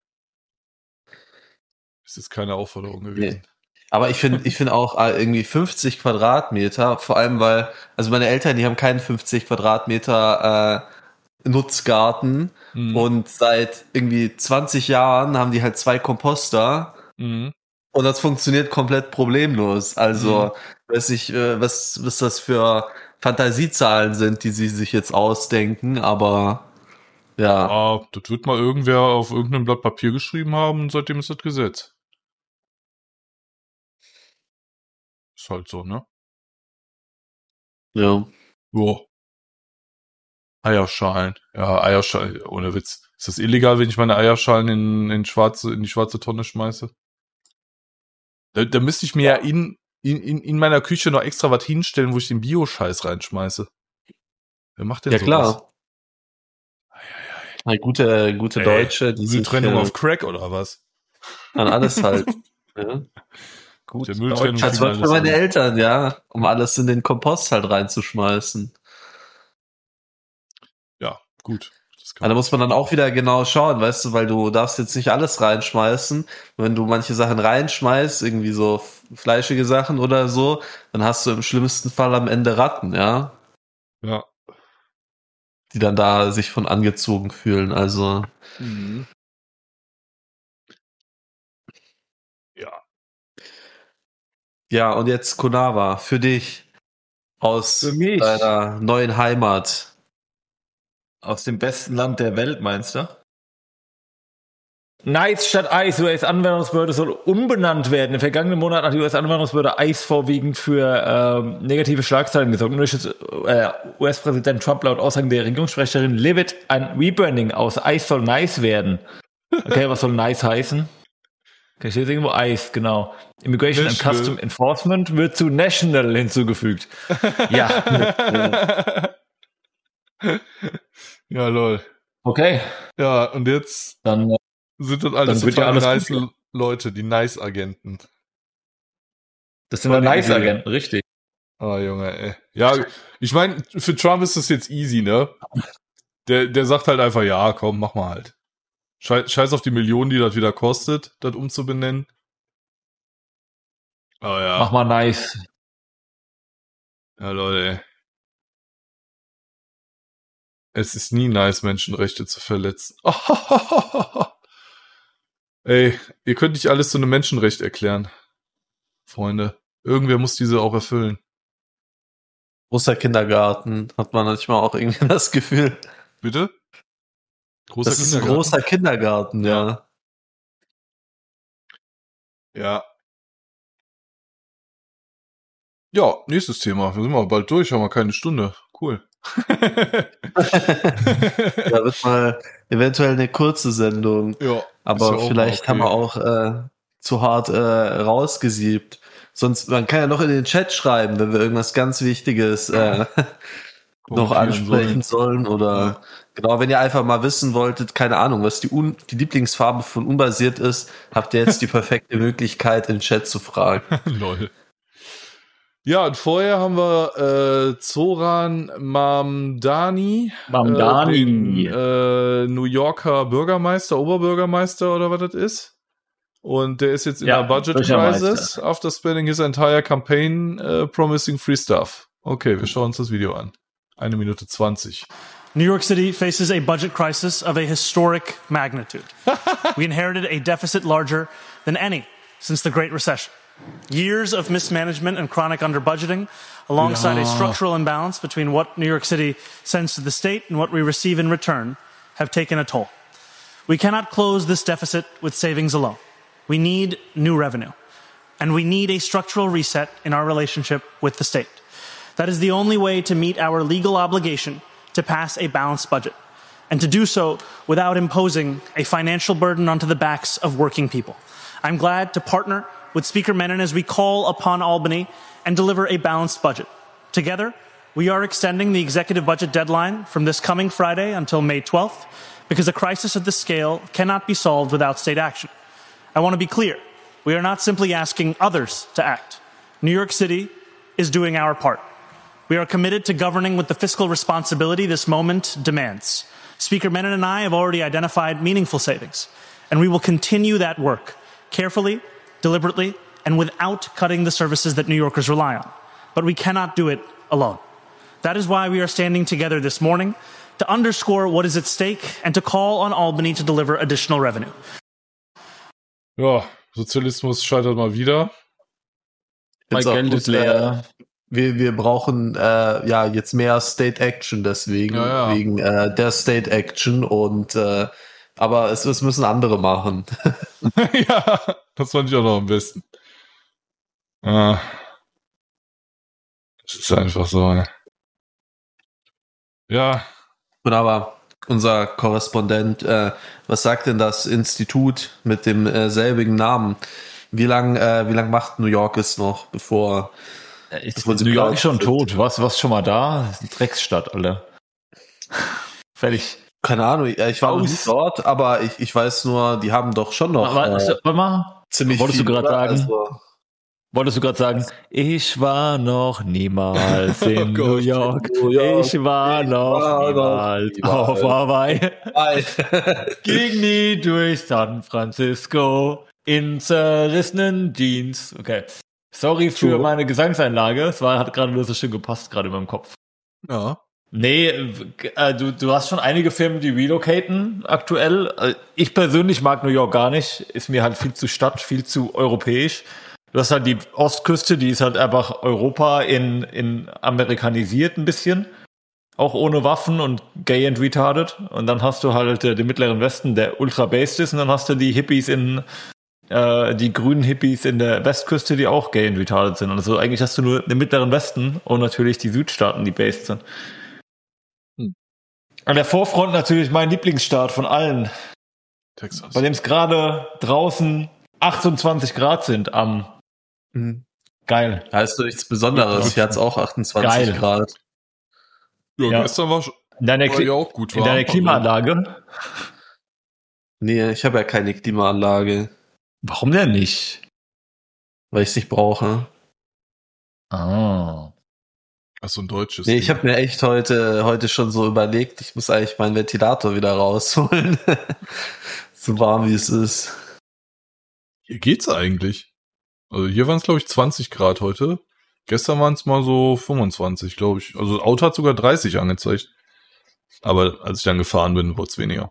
Ist jetzt keine Aufforderung gewesen. Aber ich finde ich finde auch äh, irgendwie fünfzig Quadratmeter, vor allem weil, also meine Eltern, die haben keinen fünfzig Quadratmeter äh, Nutzgarten Mhm. und seit irgendwie zwanzig Jahren haben die halt zwei Komposter. Mhm. Und das funktioniert komplett problemlos. Also, weiß ich, äh, was, was das für Fantasiezahlen sind, die sie sich jetzt ausdenken, aber ja. Ah, das wird mal irgendwer auf irgendeinem Blatt Papier geschrieben haben und seitdem ist das Gesetz. Ist halt so, ne? Ja. Ja. Eierschalen. Ja, Eierschalen, ohne Witz. Ist das illegal, wenn ich meine Eierschalen in, in, schwarze, in die schwarze Tonne schmeiße? Da, da müsste ich mir ja, ja in, in, in meiner Küche noch extra was hinstellen, wo ich den Bio-Scheiß reinschmeiße. Wer macht denn ja, sowas? Klar. Eine gute, gute Ey, Deutsche, die die sich Trennung äh, auf Crack oder was? an alles halt. Ja. Gut, Der Mülltrennung Als kriegen Beispiel alles meine hin. Eltern, ja, um alles in den Kompost halt reinzuschmeißen. Ja, gut. Das Ja, da muss man dann auch wieder genau schauen, weißt du, weil du darfst jetzt nicht alles reinschmeißen. Wenn du manche Sachen reinschmeißt, irgendwie so fleischige Sachen oder so, dann hast du im schlimmsten Fall am Ende Ratten, ja, Ja. die dann da sich von angezogen fühlen. Also Mhm. Ja. ja, und jetzt Kunawa, für dich aus Für mich. deiner neuen Heimat. Aus dem besten Land der Welt, meinst du? Nice statt Eis. Die U S-Anwendungsbehörde soll umbenannt werden. Im vergangenen Monat hat die U S-Anwendungsbehörde Eis vorwiegend für ähm, negative Schlagzeilen gesorgt. Nun ist äh, U S-Präsident Trump laut Aussagen der Regierungssprecherin Leavitt ein Rebranding aus Eis soll nice werden. Okay, was soll nice heißen? Okay, steht irgendwo Eis, genau. Immigration and National. Custom Enforcement wird zu National hinzugefügt. Ja. Ja, lol. Okay. Ja, und jetzt Dann äh, sind das alles Dann wird ja total alles nice gut. Leute, die Nice-Agenten. das sind ja Nice-Agenten, richtig. Ah, Junge, ey. Ja, ich meine, für Trump ist das jetzt easy, ne? Der, der sagt halt einfach, ja, komm, mach mal halt. Scheiß, scheiß auf die Millionen, die das wieder kostet, das umzubenennen. Oh ja. Mach mal nice. Ja, Leute, ey. Es ist nie nice, Menschenrechte zu verletzen. Ey, ihr könnt nicht alles zu einem Menschenrecht erklären. Freunde. Irgendwer muss diese auch erfüllen. Großer Kindergarten, hat man manchmal auch irgendwie das Gefühl. Bitte? Großer Das ist ein großer Kindergarten, ja. Ja. Ja, nächstes Thema. Wir sind mal bald durch, haben wir keine Stunde. Cool. Da wird mal eventuell eine kurze Sendung. Ja. Aber ja vielleicht okay. haben wir auch äh, zu hart äh, rausgesiebt. Sonst, man kann ja noch in den Chat schreiben, wenn wir irgendwas ganz Wichtiges äh, noch ansprechen sollen. Oder ja. Genau, wenn ihr einfach mal wissen wolltet, keine Ahnung, was die, Un- die Lieblingsfarbe von Unbasiert ist, habt ihr jetzt die perfekte Möglichkeit, in den Chat zu fragen. Lol. Ja, und vorher haben wir äh, Zoran Mamdani, Mamdani. Äh, den äh, New Yorker Bürgermeister, Oberbürgermeister oder was das ist. Und der ist jetzt in Ja, der Budget Crisis after spending his entire campaign uh, promising free stuff. Okay, wir schauen uns das Video an. Eine Minute zwanzig. New York City faces a budget crisis of a historic magnitude. We inherited a deficit larger than any since the Great Recession. Years of mismanagement and chronic under-budgeting, alongside ja. a structural imbalance between what New York City sends to the state and what we receive in return, have taken a toll. We cannot close this deficit with savings alone. We need new revenue. And we need a structural reset in our relationship with the state. That is the only way to meet our legal obligation to pass a balanced budget, and to do so without imposing a financial burden onto the backs of working people. I'm glad to partner with Speaker Menon as we call upon Albany and deliver a balanced budget. Together, we are extending the executive budget deadline from this coming Friday until May twelfth, because a crisis of this scale cannot be solved without state action. I want to be clear. We are not simply asking others to act. New York City is doing our part. We are committed to governing with the fiscal responsibility this moment demands. Speaker Menon and I have already identified meaningful savings, and we will continue that work carefully, deliberately, and without cutting the services that New Yorkers rely on. But we cannot do it alone. That is why we are standing together this morning to underscore what is at stake and to call on Albany to deliver additional revenue. Ja, Sozialismus scheitert mal wieder. Mein Geld ist leer. Wir, wir brauchen äh, ja jetzt mehr State Action deswegen, ja, ja. wegen äh, der State Action und äh, aber es, es müssen andere machen. Ja, das fand ich auch noch am besten. Ah. Das ist einfach so, ne? Ja. Und aber unser Korrespondent, äh, was sagt denn das Institut mit dem äh, selbigen Namen? Wie lang, äh, wie lang macht New York es noch, bevor... Ist New York ist schon tot. Was, was schon mal da? Das ist eine Drecksstadt, Alter. Fertig. Keine Ahnung, ich war Aus. noch nicht dort, aber ich, ich weiß nur, die haben doch schon noch Warte, äh, warte mal. ziemlich Wolltest viel, du gerade oder? sagen? Also, Wolltest du gerade sagen, ich war noch niemals in Gott. New York. New York. Ich war Ich noch war niemals noch niemals. auf Hawaii. Alter. Ging nie durch San Francisco in zerrissenen Jeans. Okay. Sorry für So. meine Gesangseinlage. Es war, hat gerade nur so schön gepasst, gerade in meinem Kopf. Ja. Nee, äh, du, du hast schon einige Firmen, die relocaten aktuell. Äh, Ich persönlich mag New York gar nicht. Ist mir halt viel zu Stadt, viel zu europäisch. Du hast halt die Ostküste, die ist halt einfach Europa in, in amerikanisiert ein bisschen. Auch ohne Waffen und gay and retarded. Und dann hast du halt äh, den mittleren Westen, der ultra based ist. Und dann hast du die Hippies in, äh, die grünen Hippies in der Westküste, die auch gay and retarded sind. Also eigentlich hast du nur den mittleren Westen und natürlich die Südstaaten, die based sind. Hm. An der Vorfront natürlich mein Lieblingsstaat von allen, Texas. bei dem es gerade draußen achtundzwanzig Grad sind am Mhm. geil. Da ist doch nichts Besonderes. Hier hat es auch achtundzwanzig Geil. Grad. Ja, Ja. gestern war, schon- In deiner, war Kli ja auch gut in warm. deiner Klimaanlage? Nee, ich habe ja keine Klimaanlage, Warum denn nicht? weil ich es nicht brauche. Ah. Ach, so ein deutsches. Nee, ich Ding. habe mir echt heute, heute schon so überlegt, ich muss eigentlich meinen Ventilator wieder rausholen. So warm wie es ist. Hier geht's eigentlich. Also hier waren es, glaube ich, zwanzig Grad heute. Gestern waren es mal so fünfundzwanzig, glaube ich. Also das Auto hat sogar dreißig angezeigt. Aber als ich dann gefahren bin, wurde es weniger.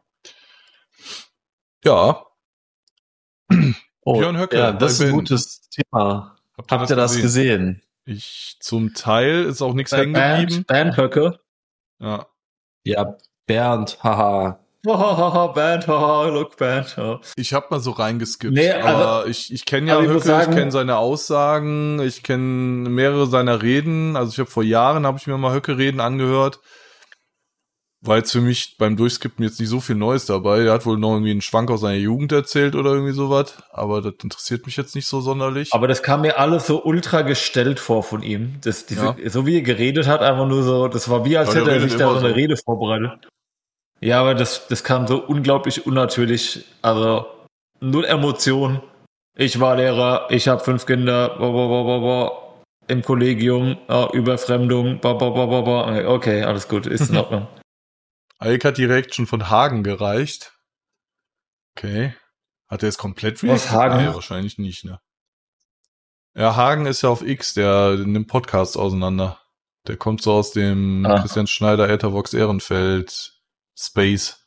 Ja. Oh, Björn Höcke ja, bei das ist ein Ben. gutes Thema. Habt Habt ihr das gesehen? Ich zum Teil ist auch nichts hängen Band, geblieben. Bandhöcke. Ja. Ja, Bernd, haha. Hahaha, Band, haha, look, Band. Oh. Ich habe mal so reingeskippt, Nee, aber also- ich, ich kenne ja aber ich muss Höcke, ich sagen- kenne seine Aussagen, ich kenne mehrere seiner Reden. Also ich habe vor Jahren, habe ich mir mal Höcke-Reden angehört. War jetzt für mich beim Durchskippen jetzt nicht so viel Neues dabei. Er hat wohl noch irgendwie einen Schwank aus seiner Jugend erzählt oder irgendwie sowas. Aber das interessiert mich jetzt nicht so sonderlich. Aber das kam mir alles so ultra gestellt vor von ihm. Das, diese, Ja. So wie er geredet hat, einfach nur so, das war wie, als Aber der hätte er redet sich da immer so eine so. Rede vorbereitet. Ja, aber das, das kam so unglaublich unnatürlich. Also, null Emotion. Ich war Lehrer, ich habe fünf Kinder, bo, bo, bo, bo, bo, im Kollegium, äh, Überfremdung, bo, bo, bo, bo, bo. Okay, alles gut, ist in Ordnung. Eik hat direkt schon von Hagen gereicht. Okay. Hat er jetzt komplett Was, Hagen? Nee, wahrscheinlich nicht, ne? Ja, Hagen ist ja auf X, der nimmt Podcasts auseinander. Der kommt so aus dem Ah. Christian Schneider, Ethervox Ehrenfeld Space.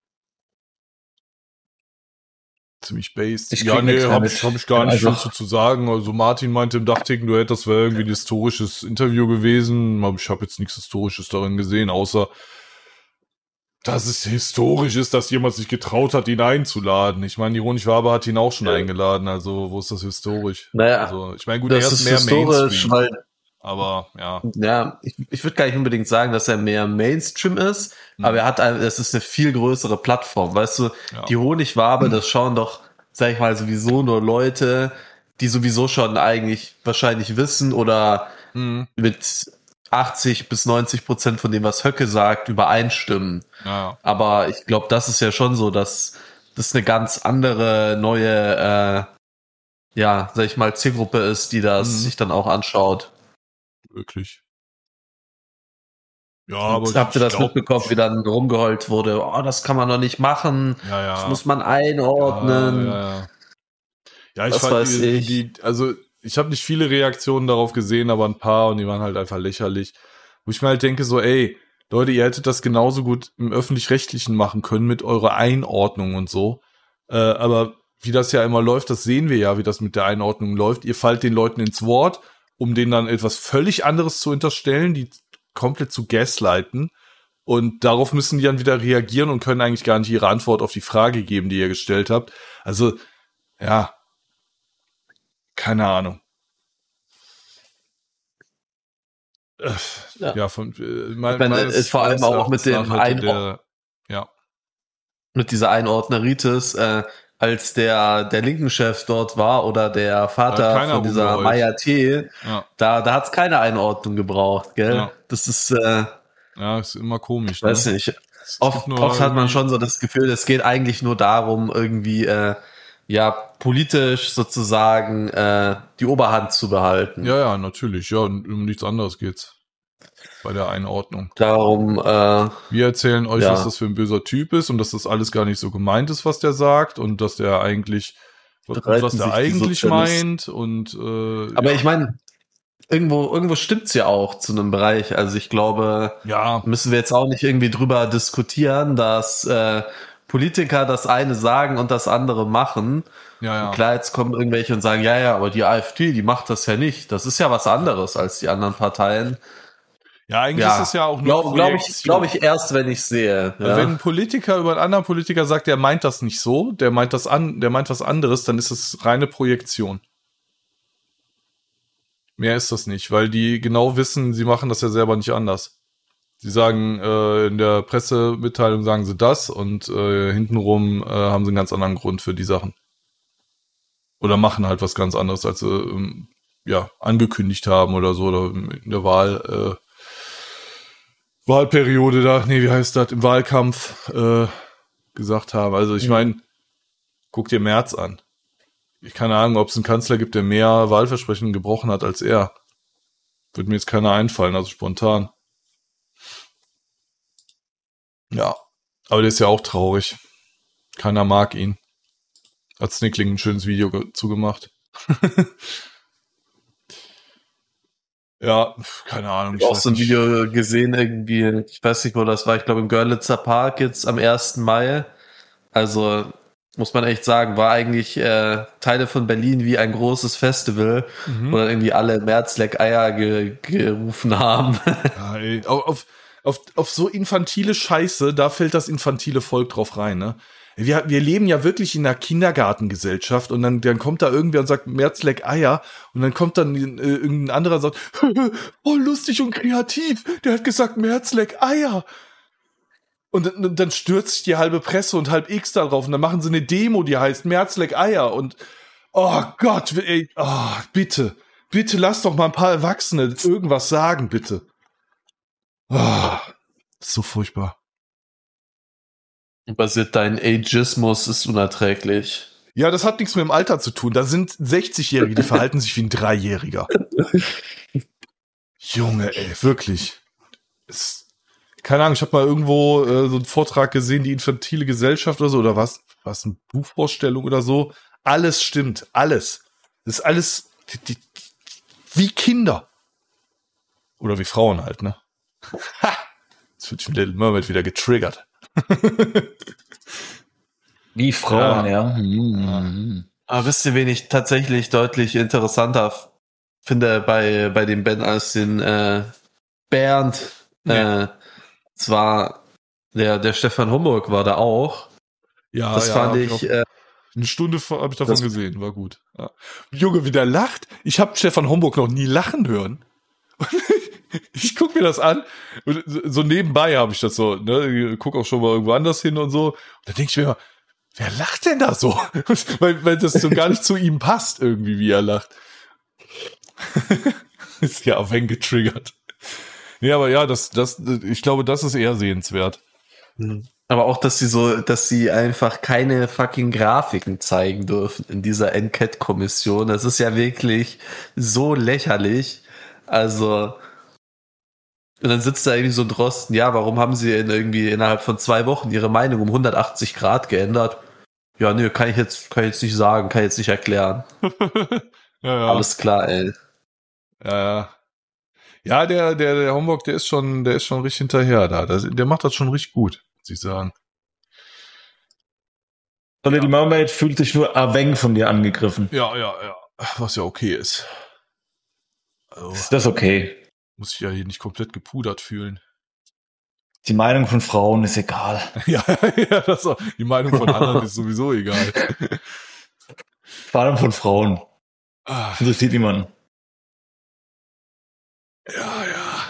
Ziemlich based. Ich Ja, krieg nee, nix mehr hab mit. ich, hab ich gar nicht Also- viel zu, zu sagen. Also Martin meinte im Dachticken, du hättest, das wäre irgendwie ein historisches Interview gewesen. Aber ich habe jetzt nichts Historisches darin gesehen, außer dass es historisch ist, dass jemand sich getraut hat, ihn einzuladen. Ich meine, die Honigwabe hat ihn auch schon Ja. eingeladen, also wo ist das historisch? Naja, Also, ich meine, gut, das er ist ist mehr historisch, Mainstream, weil, aber ja. ja, ich, ich würde gar nicht unbedingt sagen, dass er mehr Mainstream ist, Hm. aber er hat, ein- das ist eine viel größere Plattform, weißt du, Ja. die Honigwabe, das schauen doch, sag ich mal, sowieso nur Leute, die sowieso schon eigentlich wahrscheinlich wissen oder Mhm. mit achtzig bis neunzig Prozent von dem, was Höcke sagt, übereinstimmen. Ja, Aber ich glaube, das ist ja schon so, dass das eine ganz andere, neue, äh, ja, sag ich mal, Zielgruppe ist, die das Mhm. sich dann auch anschaut. wirklich. Ja, aber Und habt ihr ich das glaub- mitbekommen, wie dann rumgeheult wurde? Oh, das kann man doch nicht machen. Ja, ja. Das muss man einordnen. Ja, ja, ja. ja ich Was fand weiß die, ich. die, also ich habe nicht viele Reaktionen darauf gesehen, aber ein paar und die waren halt einfach lächerlich. Wo ich mir halt denke so, ey, Leute, ihr hättet das genauso gut im Öffentlich-Rechtlichen machen können mit eurer Einordnung und so. Äh, aber wie das ja immer läuft, das sehen wir ja, wie das mit der Einordnung läuft. Ihr fallt den Leuten ins Wort, um denen dann etwas völlig anderes zu unterstellen, die komplett zu gaslighten. Und darauf müssen die dann wieder reagieren und können eigentlich gar nicht ihre Antwort auf die Frage geben, die ihr gestellt habt. Also, ja, keine Ahnung. Äh, Ja. ja, von äh, mein, Ich meine, meines- ist vor allem meines auch mit Erachtens dem nach hätte Einor- der, ja, Mit dieser Einordneritis, äh, als der, der Linken-Chef dort war oder der Vater keiner von dieser rumgeheult. Maya T., Ja. da, da hat es keine Einordnung gebraucht, gell? Ja. Das ist, äh, Ja, ist immer komisch. weiß Ne? nicht. Es Oft, gibt nur oft hat man irgendwie- schon so das Gefühl, es geht eigentlich nur darum, irgendwie, äh, ja, politisch sozusagen äh, die Oberhand zu behalten. Ja, ja, natürlich. Ja, und um nichts anderes geht's bei der Einordnung. Darum, äh, Wir erzählen euch, Ja. was das für ein böser Typ ist und dass das alles gar nicht so gemeint ist, was der sagt und dass der eigentlich, was, Streiten was der sich die eigentlich Sozialisten. meint und äh, aber ja. ich meine, irgendwo, irgendwo stimmt's ja auch zu einem Bereich. Also ich glaube, ja, müssen wir jetzt auch nicht irgendwie drüber diskutieren, dass äh, Politiker das eine sagen und das andere machen. ja, ja. Klar, jetzt kommen irgendwelche und sagen, ja, ja, aber die AfD, die macht das ja nicht. Das ist ja was anderes als die anderen Parteien. Ja, eigentlich Ja, ist es ja auch nur glaube glaub ich, Projektion. glaub ich erst, wenn ich sehe. Ja. Wenn ein Politiker über einen anderen Politiker sagt, der meint das nicht so, der meint das an, der meint was anderes, dann ist es reine Projektion. Mehr ist das nicht, weil die genau wissen, sie machen das ja selber nicht anders. Sie sagen, äh, in der Pressemitteilung sagen sie das und äh, hintenrum äh, haben sie einen ganz anderen Grund für die Sachen. Oder machen halt was ganz anderes, als sie ähm, ja, angekündigt haben oder so, oder in der Wahl, äh, Wahlperiode da, nee, wie heißt das, im Wahlkampf äh, gesagt haben. Also ich meine, guck dir Merz an. Ich keine Ahnung, ob es einen Kanzler gibt, der mehr Wahlversprechen gebrochen hat als er. Wird mir jetzt keiner einfallen, also spontan. Ja, aber der ist ja auch traurig. Keiner mag ihn. Hat Snickling ein schönes Video ge- zugemacht. Ja, keine Ahnung. Ich habe auch weiß so ein nicht. Video gesehen, irgendwie, ich weiß nicht, wo das war, ich glaube im Görlitzer Park jetzt am ersten Mai. Also muss man echt sagen, war eigentlich äh, Teile von Berlin wie ein großes Festival, Mhm. wo dann irgendwie alle Merzleck Eier ge gerufen haben. Ja, ey, auf, auf, auf, auf so infantile Scheiße, da fällt das infantile Volk drauf rein, ne? Wir, wir leben ja wirklich in einer Kindergartengesellschaft und dann, dann kommt da irgendwer und sagt Merzleck Eier und dann kommt dann äh, irgendein anderer und sagt, oh, lustig und kreativ, der hat gesagt Merzleck Eier. Und dann, dann stürzt sich die halbe Presse und halb X da drauf und dann machen sie eine Demo, die heißt Merzleck Eier und oh Gott, ey, oh, bitte, bitte lass doch mal ein paar Erwachsene irgendwas sagen, bitte. Oh, so furchtbar. Basiert dein Ageismus ist unerträglich. Ja, das hat nichts mit dem Alter zu tun. Da sind sechzigjährige, die verhalten sich wie ein Dreijähriger. Junge, ey, wirklich. Es, keine Ahnung, ich habe mal irgendwo äh, so einen Vortrag gesehen, die infantile Gesellschaft oder so, oder was? Was, eine Buchvorstellung oder so? Alles stimmt, alles. Das ist alles die, die, wie Kinder. Oder wie Frauen halt, ne? Ha! Jetzt wird schon Little Mermaid wieder getriggert. Wie Frauen, ja. Ja. Mhm. Aber wisst ihr, wen ich tatsächlich deutlich interessanter f- finde bei, bei dem Ben als den äh, Bernd? Ja. Äh, zwar der, der Stefan Homburg war da auch. Ja, Das ja, fand hab ich, auch- äh, Eine Stunde habe ich davon Das- gesehen, war gut. Ja. Junge, wie der lacht. Ich habe Stefan Homburg noch nie lachen hören. Ich guck mir das an. Und so nebenbei habe ich das so, ne, guck auch schon mal irgendwo anders hin und so. Und da denke ich mir immer, wer lacht denn da so? weil, weil das so gar nicht zu ihm passt, irgendwie, wie er lacht. Ist ja auf Eng getriggert. Nee, aber ja, das, das, ich glaube, das ist eher sehenswert. aber auch, dass sie so, dass sie einfach keine fucking Grafiken zeigen dürfen in dieser Enquete-Kommission. Das ist ja wirklich so lächerlich. Also, und dann sitzt da irgendwie so ein Drosten, ja, warum haben sie in irgendwie innerhalb von zwei Wochen ihre Meinung um hundertachtzig Grad geändert? Ja, nee, kann ich jetzt, kann ich jetzt nicht sagen, kann ich jetzt nicht erklären. Ja, ja. Alles klar, ey. Ja, ja. Ja, der, der, der Homburg, der ist schon, der ist schon richtig hinterher da. Der, der macht das schon richtig gut, muss ich sagen. So, Little Mermaid fühlt sich nur ein wenig von dir angegriffen. Ja, ja, ja. Was ja okay ist. Also, Ist das okay? muss ich ja hier nicht komplett gepudert fühlen. Die Meinung von Frauen ist egal. Ja, ja, das auch. Die Meinung von anderen ist sowieso egal. Vor allem von Frauen. Ah, Interessiert niemanden. ja, ja.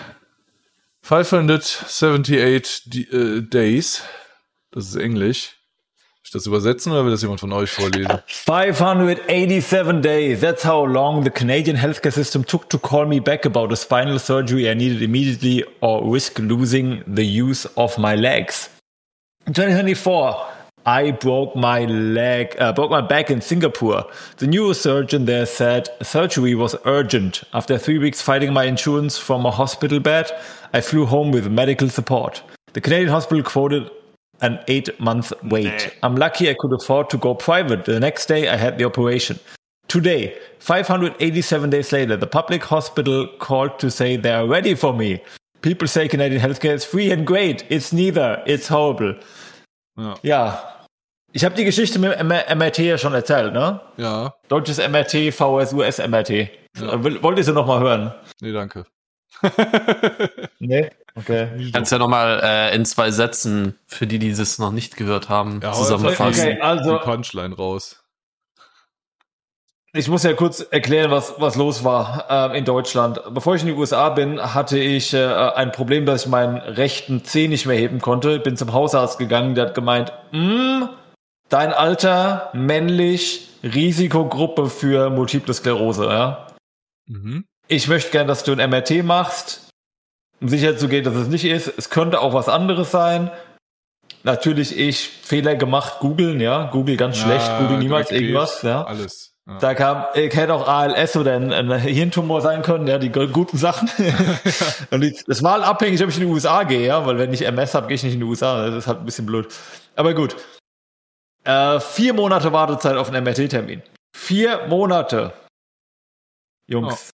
fünfhundertachtzig D- äh, Days. Das ist Englisch. ich das übersetzen oder will das jemand von euch vorlesen? five hundred eighty-seven days. That's how long the Canadian healthcare system took to call me back about a spinal surgery I needed immediately or risk losing the use of my legs. In twenty twenty-four, I broke my leg, uh, broke my back in Singapore. The neurosurgeon there said surgery was urgent. After three weeks fighting my insurance from a hospital bed, I flew home with medical support. The Canadian hospital quoted an eight-month wait. I'm lucky I could afford to go private. The next day, I had the operation. Today, five hundred eighty-seven days later, the public hospital called to say they are ready for me. People say Canadian healthcare is free and great. It's neither. It's horrible. Ja. Ja. Ich habe die Geschichte mit dem M R T ja schon erzählt, ne? Ja. Deutsches M R T, V S, U S M R T. Ja. Wollt ihr sie nochmal hören? Nee, danke. Nee? Okay. Kannst ja nochmal äh, in zwei Sätzen, für die, die das noch nicht gehört haben, Ja, zusammenfassen. Okay, also die Punchline raus. Ich muss ja kurz erklären, was, was los war äh, in Deutschland. Bevor ich in die U S A bin, hatte ich äh, ein Problem, dass ich meinen rechten Zeh nicht mehr heben konnte. Bin zum Hausarzt gegangen, der hat gemeint, mm, dein Alter, männlich, Risikogruppe für Multiple Sklerose. Ja? Mhm. Ich möchte gerne, dass du ein M R T machst, um sicher zu gehen, dass es nicht ist. Es könnte auch was anderes sein. Natürlich ich, Fehler gemacht, googeln, ja, Google ganz Ja, schlecht, Google niemals direkt irgendwas, geht, ja. Alles. Ja. Da kam, äh, hätte auch A L S oder ein, ein Hirntumor sein können, ja, die guten Sachen. Und die, das war halt abhängig, ob ich in die U S A gehe, ja, weil wenn ich M S habe, gehe ich nicht in die U S A. Das ist halt ein bisschen blöd. Aber gut. Äh, vier Monate Wartezeit auf einen M R T-Termin. Vier Monate. Jungs.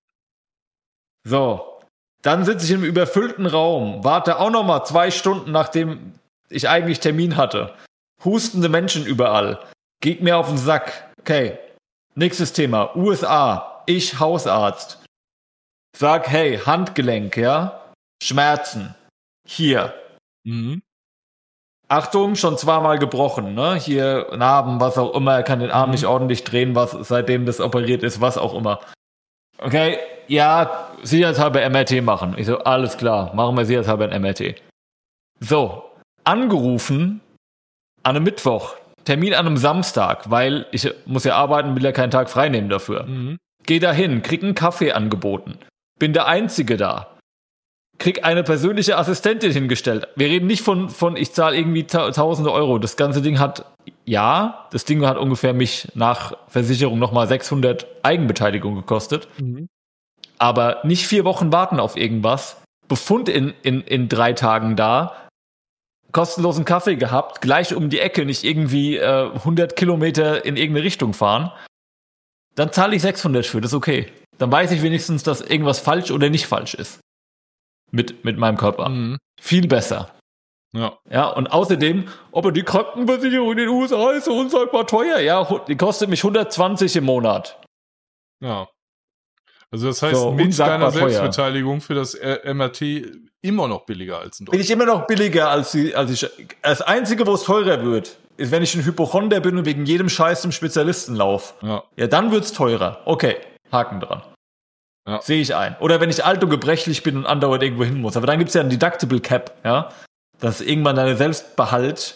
Oh. So. Dann sitze ich im überfüllten Raum, warte auch nochmal zwei Stunden, nachdem ich eigentlich Termin hatte. Hustende Menschen überall. Geht mir auf den Sack. Okay. Nächstes Thema, U S A, ich Hausarzt, sag, hey, Handgelenk, ja, Schmerzen, hier. Mhm. Achtung, schon zweimal gebrochen, ne, hier Narben, was auch immer, er kann den Arm Mhm. nicht ordentlich drehen, was seitdem das operiert ist, was auch immer. Okay, ja, sicherheitshalber M R T machen. Ich so, alles klar, machen wir sicherheitshalber ein M R T. So, angerufen an einem Mittwoch. Termin an einem Samstag, weil ich muss ja arbeiten, will ja keinen Tag frei nehmen dafür. Mhm. Geh da hin, krieg einen Kaffee angeboten. Bin der Einzige da. Krieg eine persönliche Assistentin hingestellt. Wir reden nicht von, von ich zahle irgendwie ta- tausende Euro. Das ganze Ding hat, ja, das Ding hat ungefähr mich nach Versicherung nochmal sechshundert Eigenbeteiligung gekostet. Mhm. Aber nicht vier Wochen warten auf irgendwas. Befund in, in, in drei Tagen da. Kostenlosen Kaffee gehabt, gleich um die Ecke, nicht irgendwie äh, hundert Kilometer in irgendeine Richtung fahren, dann zahle ich sechshundert für, das ist okay. Dann weiß ich wenigstens, dass irgendwas falsch oder nicht falsch ist. Mit, mit meinem Körper. Mhm. Viel besser. Ja. Ja, und außerdem, aber die Krankenversicherung in den U S A ist so unsagbar teuer. Ja, die kostet mich hundertzwanzig im Monat. Ja. Also das heißt, So, mit unsagbar deiner teuer. Selbstbeteiligung für das äh, M R T immer noch billiger als in Bin Deutschland. ich immer noch billiger als, die, als ich. Das Einzige, wo es teurer wird, ist, wenn ich ein Hypochonder bin und wegen jedem Scheiß zum Spezialisten laufe. Ja. Ja, dann wird's teurer. Okay, Haken dran. Ja. Sehe ich ein. Oder wenn ich alt und gebrechlich bin und andauernd irgendwo hin muss. Aber dann gibt's ja ein Deductible Cap, ja. Dass irgendwann deine Selbstbehalt,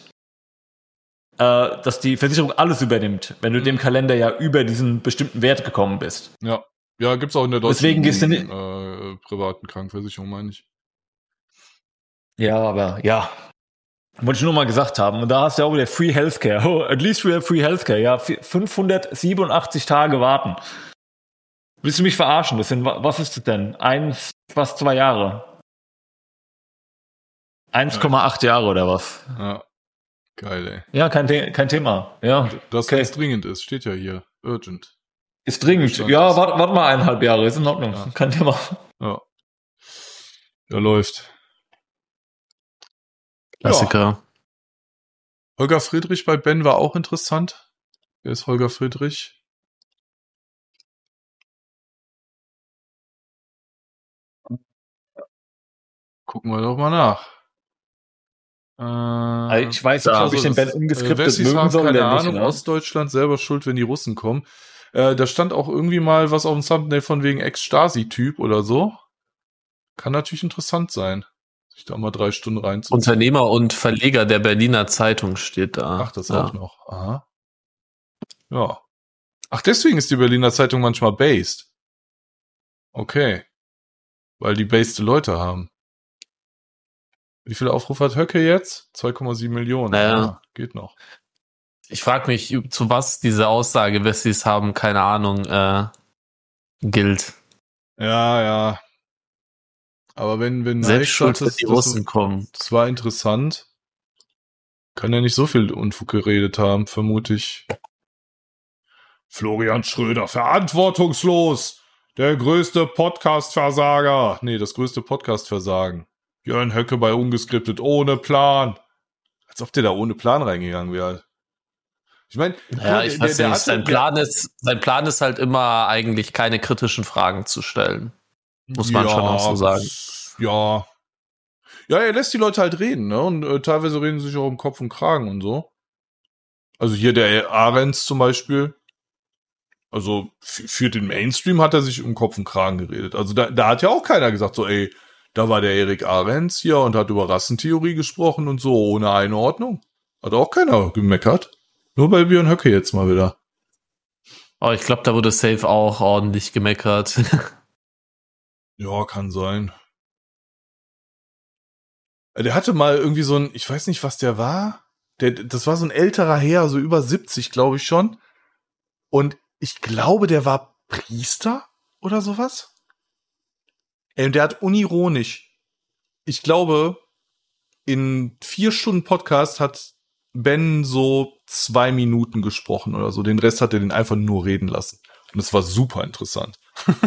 äh, dass die Versicherung alles übernimmt, wenn du Mhm. dem Kalender ja über diesen bestimmten Wert gekommen bist. Ja. Ja, gibt's auch in der deutschen Deswegen gehst du nicht- äh, privaten Krankenversicherung, meine ich. Ja, aber ja. Wollte ich nur mal gesagt haben. Und da hast du ja auch wieder Free Healthcare. Oh, at least we have Free Healthcare. Ja, fünfhundertsiebenundachtzig Tage warten. Willst du mich verarschen? Das sind, was ist das denn? Eins, fast zwei Jahre. eins Komma acht Jahre oder was? Ja. Geil, ey. Ja, kein, The- kein Thema. Ja, Dass okay. das dringend ist, steht ja hier. Urgent. Ist dringend. Stand Ja, das. warte wart mal eineinhalb Jahre. Ist in Ordnung. Ja. Kein Thema. Ja. Ja, läuft. Klassiker. Holger Friedrich bei Ben war auch interessant. Wer ist Holger Friedrich? Gucken wir doch mal nach. Äh, Ich weiß nicht, ja, ob ich also den Ben das- ungeskriptet äh, Wessis mögen haben soll keine oder nicht. Ahnung, Ne? Ostdeutschland selber schuld, wenn die Russen kommen. Äh, da stand auch irgendwie mal was auf dem Thumbnail von wegen Ex-Stasi-Typ oder so. Kann natürlich interessant sein. sich da mal drei Stunden reinzuziehen. Unternehmer und Verleger der Berliner Zeitung steht da. Ach, das ja. auch noch. Aha. Ja. Ach, deswegen ist die Berliner Zeitung manchmal based. Okay. Weil die based Leute haben. Wie viele Aufrufe hat Höcke jetzt? zwei Komma sieben Millionen. Naja. Ja, geht noch. Ich frage mich, zu was diese Aussage, Wessis haben, keine Ahnung, äh, gilt. Ja, ja. Aber wenn, wenn Selbst schuld, sagt, dass die das, Russen kommen. das war interessant, kann ja nicht so viel Unfug geredet haben, vermute ich. Florian Schröder, verantwortungslos! Der größte Podcast-Versager. Nee, das größte Podcast-Versagen. Jörn Höcke bei Ungeskriptet, ohne Plan. Als ob der da ohne Plan reingegangen wäre. Ich meine, ja, ich weiß nicht, sein Plan ist, sein Plan ist halt immer eigentlich keine kritischen Fragen zu stellen. Muss man ja, schon auch so sagen. Ja. Ja, er lässt die Leute halt reden, ne? Und äh, teilweise reden sie sich auch um Kopf und Kragen und so. Also hier der Ahrens zum Beispiel. Also f- für den Mainstream hat er sich um Kopf und Kragen geredet. Also da, da hat ja auch keiner gesagt, so ey, da war der Erik Ahrens hier und hat über Rassentheorie gesprochen und so, ohne Einordnung. Hat auch keiner gemeckert. Nur bei Björn Höcke jetzt mal wieder. Oh, ich glaube, da wurde safe auch ordentlich gemeckert. Ja, kann sein. Der hatte mal irgendwie so ein, ich weiß nicht, was der war. Der, das war so ein älterer Herr, so über siebzig, glaube ich schon. Und ich glaube, der war Priester oder sowas. Ey, und der hat unironisch, ich glaube, in vier Stunden Podcast hat Ben so zwei Minuten gesprochen oder so. Den Rest hat er den einfach nur reden lassen. Und das war super interessant.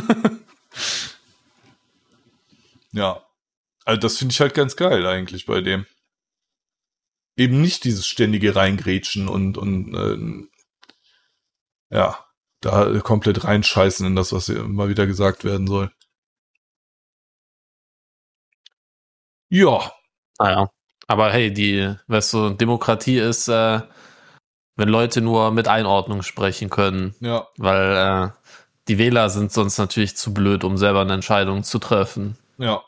Ja. Also das finde ich halt ganz geil eigentlich bei dem. Eben nicht dieses ständige Reingrätschen und, und äh, ja, da komplett reinscheißen in das, was immer wieder gesagt werden soll. Ja. Naja. Aber hey, die, weißt du, Demokratie ist, äh, wenn Leute nur mit Einordnung sprechen können. Ja. Weil äh, die Wähler sind sonst natürlich zu blöd, um selber eine Entscheidung zu treffen. Ja.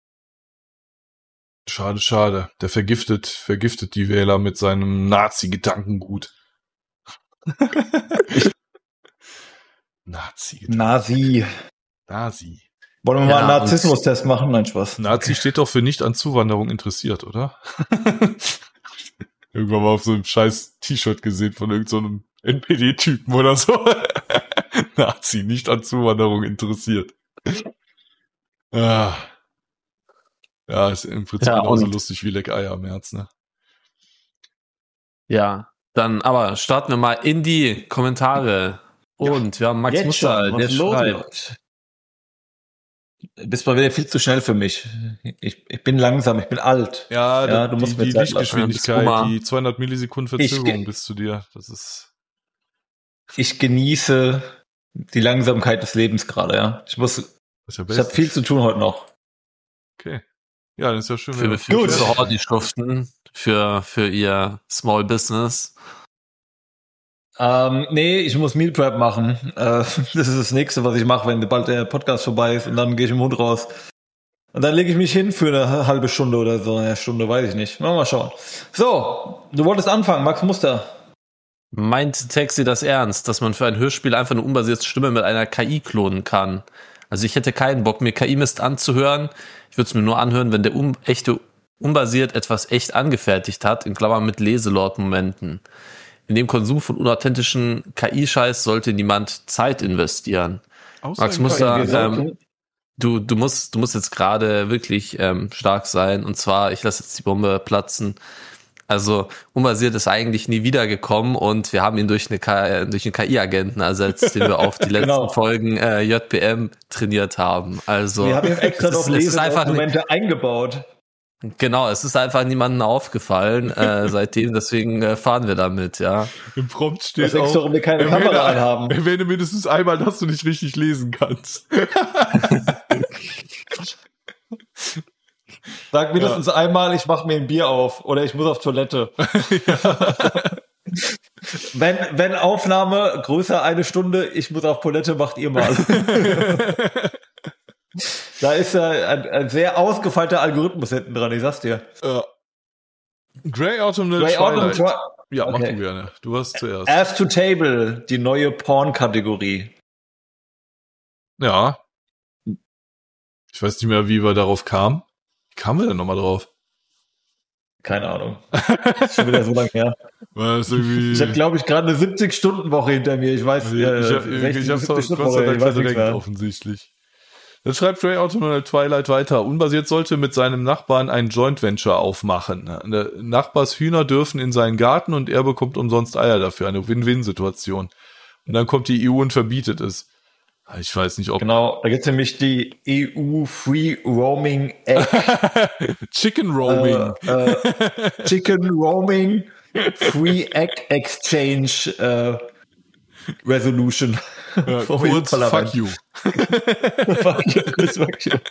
Schade, schade. Der vergiftet, vergiftet die Wähler mit seinem Nazi-Gedankengut. Nazi. Nazi. Nazi. Wollen wir Ja, mal einen Narzissmus-Test machen? Nein, Spaß. Nazi steht doch für nicht an Zuwanderung interessiert, oder? Irgendwann mal auf so einem scheiß T-Shirt gesehen von irgendeinem so N P D-Typen oder so. Nazi, nicht an Zuwanderung interessiert. Ah. Ja, ist im Prinzip Ja, genauso und- lustig wie Leck Eier am Herz, ne? Ja, dann aber starten wir mal in die Kommentare. Und wir haben Max Jetzt Muster, schon, was der ist los, schreibt. Leute? Bist mal wieder viel zu schnell für mich. Ich, ich bin langsam, ich bin alt. Ja, Ja, da, du musst die, mir die Zeit lassen. Lichtgeschwindigkeit, Bist Oma. die zweihundert Millisekunden Ich- Verzögerung bis zu dir, das ist... Ich genieße die Langsamkeit des Lebens gerade, ja. Ich muss, Das ist ja ich habe best. viel zu tun heute noch. Okay. Ja, das ist ja schön. Für, wenn- für, Gut. für Hordi-Schuften, für, für ihr Small Business. Ähm, nee, ich muss Meal Prep machen. Äh, das ist das nächste, was ich mache, wenn bald der Podcast vorbei ist und dann gehe ich im Hund raus. Und dann lege ich mich hin für eine halbe Stunde oder so. Eine Stunde, weiß ich nicht. Mal, mal schauen. So, du wolltest anfangen, Max Muster. Meint Taxi das ernst, dass man für ein Hörspiel einfach eine unbasierte Stimme mit einer K I klonen kann? Also ich hätte keinen Bock, mir K I-Mist anzuhören. Ich würde es mir nur anhören, wenn der um, echte unbasiert etwas echt angefertigt hat, in Klammern mit Leselord-Momenten. In dem Konsum von unauthentischen K I-Scheiß sollte niemand Zeit investieren. Außer Max in Muster, K I. ähm, du, du musst, du musst jetzt gerade wirklich ähm, stark sein. Und zwar, ich lasse jetzt die Bombe platzen. Also unbasiert ist eigentlich nie wiedergekommen und wir haben ihn durch eine K- äh, durch einen K I-Agenten ersetzt, den wir auf die letzten Genau. Folgen äh, J P M trainiert haben. Also Wir haben jetzt extra es noch ist, es ist einfach ni- Lesemomente eingebaut. genau, es ist einfach niemandem aufgefallen äh, seitdem, deswegen äh, fahren wir damit, ja. Im Prompt Das steht extra, auch, warum wir keine Kamera erwähne, einhaben. erwähne mindestens einmal, dass du nicht richtig lesen kannst. Sag mindestens einmal, ich mache mir ein Bier auf oder ich muss auf Toilette. wenn, wenn Aufnahme größer eine Stunde, ich muss auf Toilette, macht ihr mal. Da ist äh, ein, ein sehr ausgefeilter Algorithmus hinten dran, ich sag's dir. Uh, Grey Autumnal Grey Autumn Twilight. Twi- Ja, mach Okay. du gerne. Du hast zuerst. Ass to Table, die neue Porn-Kategorie. Ja. Ich weiß nicht mehr, wie wir darauf kamen. Wie kamen wir denn nochmal drauf? Keine Ahnung. Das ist schon wieder so lange her. Weil es irgendwie... Ich habe, glaube ich, gerade eine siebzig-Stunden-Woche hinter mir. Ich weiß, ich äh, ich, ich, ich hab's doch Gott sei Dank verdrängt, mehr. offensichtlich. Dann schreibt Grey Autumnal Twilight weiter. Unbasiert sollte mit seinem Nachbarn ein Joint Venture aufmachen. Der Nachbars Hühner dürfen in seinen Garten und er bekommt umsonst Eier dafür. Eine Win-Win-Situation. Und dann kommt die E U und verbietet es. Ich weiß nicht, ob... Genau, da gibt's nämlich die E U Free Roaming Egg. Chicken Roaming. Äh, äh, Chicken Roaming Free Egg Exchange äh, Resolution. Ja, vom kurz, EU-Parlament. fuck you. Fuck you, kurz, fuck you.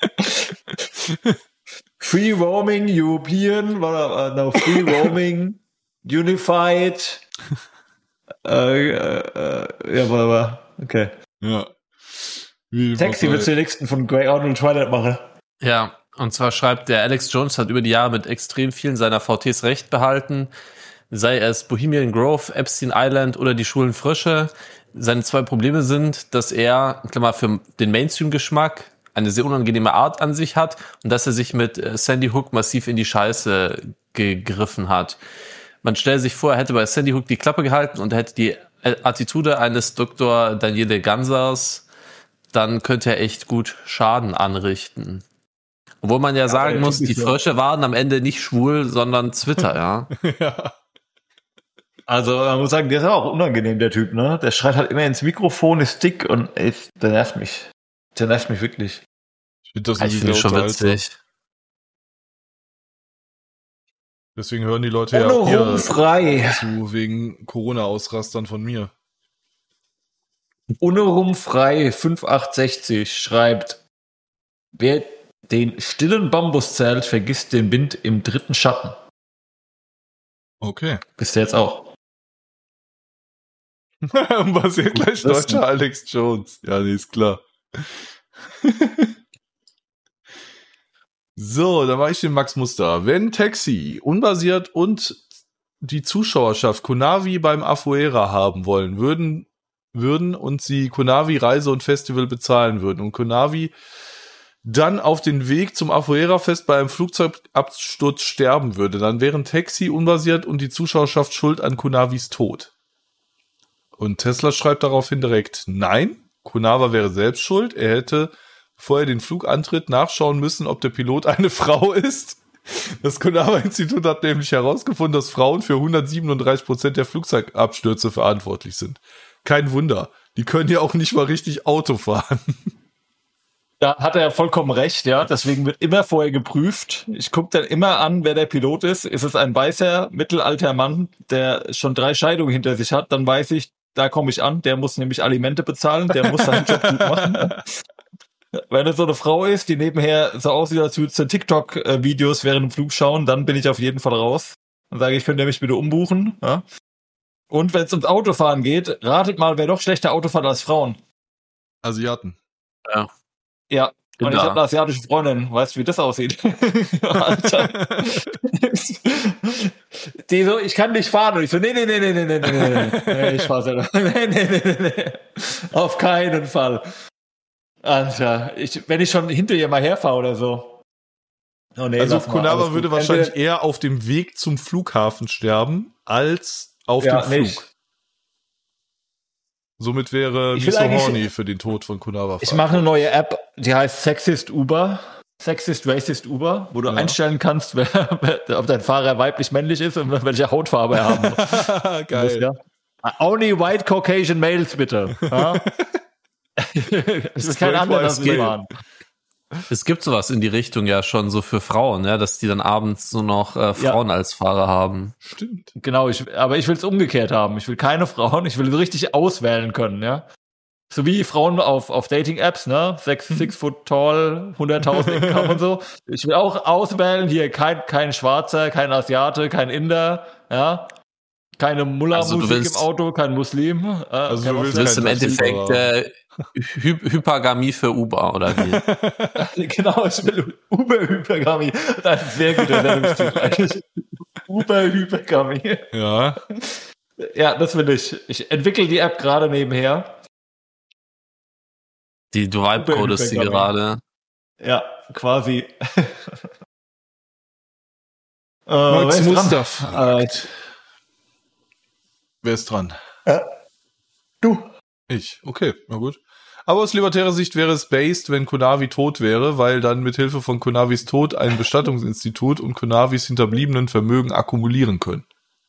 Free Roaming European, uh, no, Free Roaming Unified. Äh, äh, äh, ja, warte, okay. Ja. Wie Taxi, willst du den nächsten von Grey Autumn Twilight machen? Ja, und zwar schreibt der Alex Jones hat über die Jahre mit extrem vielen seiner V Ts recht behalten, sei es Bohemian Grove, Epstein Island oder die Schwulen Frösche. Seine zwei Probleme sind, dass er, Klammer, für den Mainstream-Geschmack eine sehr unangenehme Art an sich hat und dass er sich mit Sandy Hook massiv in die Scheiße gegriffen hat. Man stellt sich vor, er hätte bei Sandy Hook die Klappe gehalten und er hätte die Attitude eines Doktor Daniele Gansers, dann könnte er echt gut Schaden anrichten. Obwohl man ja, ja sagen muss, die Frösche waren am Ende nicht schwul, sondern Twitter, ja. Ja. Also man muss sagen, der ist auch unangenehm, der Typ, ne? Der schreit halt immer ins Mikrofon, ist dick und ey, der nervt mich. Der nervt mich wirklich. Ich finde das Ich finde schon witzig. Deswegen hören die Leute ja auch hier frei. zu, wegen Corona-Ausrastern von mir. Unerum frei fünf acht sechs null schreibt, wer den stillen Bambus zählt, vergisst den Wind im dritten Schatten. Okay. Bist du jetzt auch? Was hier gleich deutscher Alex Jones. Ja, nee, ist klar. So, da war ich den Max Muster. Wenn Taxi unbasiert und die Zuschauerschaft Konavi beim Afuera haben wollen, würden, würden und sie Konavi Reise und Festival bezahlen würden und Konavi dann auf den Weg zum Afuera-Fest bei einem Flugzeugabsturz sterben würde, dann wären Taxi unbasiert und die Zuschauerschaft schuld an Konavis Tod. Und Tesla schreibt daraufhin direkt, nein, Konava wäre selbst schuld. Er hätte, bevor er den Flug antritt, nachschauen müssen, ob der Pilot eine Frau ist. Das Konava-Institut hat nämlich herausgefunden, dass Frauen für hundertsiebenunddreißig Prozent der Flugzeugabstürze verantwortlich sind. Kein Wunder. Die können ja auch nicht mal richtig Auto fahren. Da hat er vollkommen recht, ja. Deswegen wird immer vorher geprüft. Ich gucke dann immer an, wer der Pilot ist. Ist es ein weißer, mittelalter Mann, der schon drei Scheidungen hinter sich hat, dann weiß ich, da komme ich an. Der muss nämlich Alimente bezahlen. Der muss seinen Job gut machen. Wenn es so eine Frau ist, die nebenher so aussieht, als würde sie TikTok-Videos während dem Flug schauen, dann bin ich auf jeden Fall raus. Dann sage ich, könnt ihr mich bitte umbuchen. Ja? Und wenn es ums Autofahren geht, ratet mal, wer doch schlechter Autofahrt als Frauen. Asiaten. Ja. Ja, und ich habe eine asiatische Freundin. Weißt du, wie das aussieht? Alter. Die so, ich kann nicht fahren. Und ich so, nee, nee, nee, nee, nee, nee, nee, nee, ich fahr selber. Nee, nee, nee, nee, nee. Auf keinen Fall. Alter, ich, wenn ich schon hinter ihr mal herfahre oder so. Oh, nee, also Konava würde wahrscheinlich Entweder eher auf dem Weg zum Flughafen sterben, als auf ja, dem Flug. Nicht. Somit wäre Miso Horny für den Tod von Konava. Ich mache eine neue App, die heißt Sexist Uber. Sexist, Racist Uber, wo du ja. einstellen kannst, wer, wer, ob dein Fahrer weiblich, männlich ist und welche Hautfarbe er haben muss. Geil. Muss, ja. Only white Caucasian males, bitte. Ja? Es ist kein anderer, das wir fahren. Es gibt sowas in die Richtung ja schon so für Frauen, ja, dass die dann abends nur noch äh, Frauen ja. als Fahrer haben. Stimmt. Genau, ich, aber ich will es umgekehrt haben. Ich will keine Frauen, ich will so richtig auswählen können, ja. So wie Frauen auf, auf Dating-Apps, ne? Six, six foot tall, hunderttausend Income und so. Ich will auch auswählen, hier kein, kein Schwarzer, kein Asiate, kein Inder, ja. keine Mullah-Musik Also du willst- im Auto, kein Muslim. Äh, Also kein du Du willst- willst im kein Endeffekt Taxifahrer. äh, Hy Hypergamie für Uber, oder wie? Genau, ich will Uber-Hypergamie. Das ist ein sehr guter Sendungstitel eigentlich. Uber-Hypergamie. Ja. Ja, das will ich. Ich entwickle die App gerade nebenher. Die du Vibe-Codest sie Hypergamie. gerade. Ja, quasi. äh, Max wer ist Mustafa. dran? Äh, Wer ist dran? du. Ich. Okay, na gut. Aber aus libertärer Sicht wäre es based, wenn Konavi tot wäre, weil dann mit Hilfe von Konavis Tod ein Bestattungsinstitut und Konavis hinterbliebenen Vermögen akkumulieren können.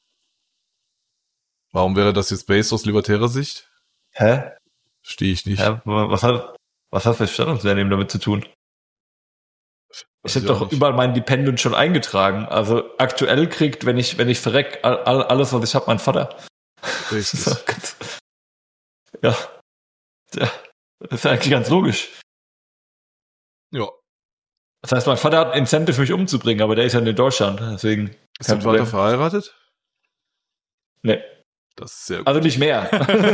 Warum wäre das jetzt based aus libertärer Sicht? Hä? Verstehe ich nicht. Hä? Was hat, was hat Verstattungswerden damit zu tun? Ich Weiß habe auch doch nicht. überall mein Dependent schon eingetragen. Also aktuell kriegt, wenn ich, wenn ich verreck, all, all, alles, was ich habe, mein Vater. Based So, ist. ganz- ja. ja. Das ist eigentlich ganz logisch. Ja. Das heißt, mein Vater hat ein Incentive, mich umzubringen, aber der ist ja in Deutschland. Deswegen. Ist kein dein Vater Problem. verheiratet? Nee. Das ist sehr gut. Also nicht mehr.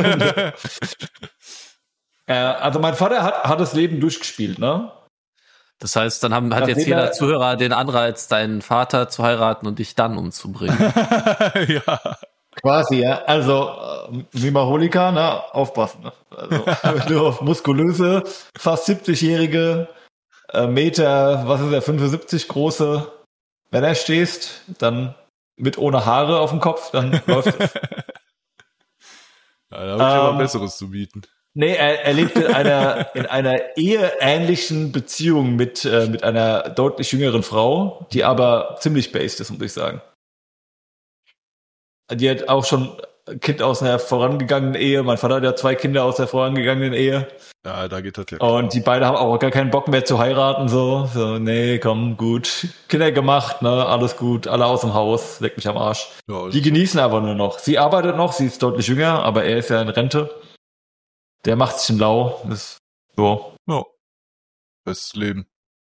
äh, also mein Vater hat, hat das Leben durchgespielt, ne? Das heißt, dann haben, hat Nachdem jetzt jeder er- Zuhörer den Anreiz, deinen Vater zu heiraten und dich dann umzubringen. Ja. Quasi, ja. Also, äh, Mimaholika, ne, aufpassen. Ne? Also, wenn du auf muskulöse, fast siebzigjährige äh, Meter, was ist der, fünfundsiebzig große Männer stehst, dann mit ohne Haare auf dem Kopf, dann läuft es. Ja, da habe ich aber Ähm, Besseres zu bieten. Nee, er, er lebt in einer, in einer eheähnlichen Beziehung mit, äh, mit einer deutlich jüngeren Frau, die aber ziemlich based ist, muss ich sagen. Die hat auch schon ein Kind aus einer vorangegangenen Ehe. Mein Vater hat ja zwei Kinder aus der vorangegangenen Ehe. Ja, da geht das ja. Und die beiden haben auch gar keinen Bock mehr zu heiraten, so. So, nee, komm, gut. Kinder gemacht, ne, alles gut, alle aus dem Haus, leck mich am Arsch. Ja, Die genießen aber nur noch. Sie arbeitet noch, sie ist deutlich jünger, aber er ist ja in Rente. Der macht sich im Lau. Das, so. ja. Bestes Leben.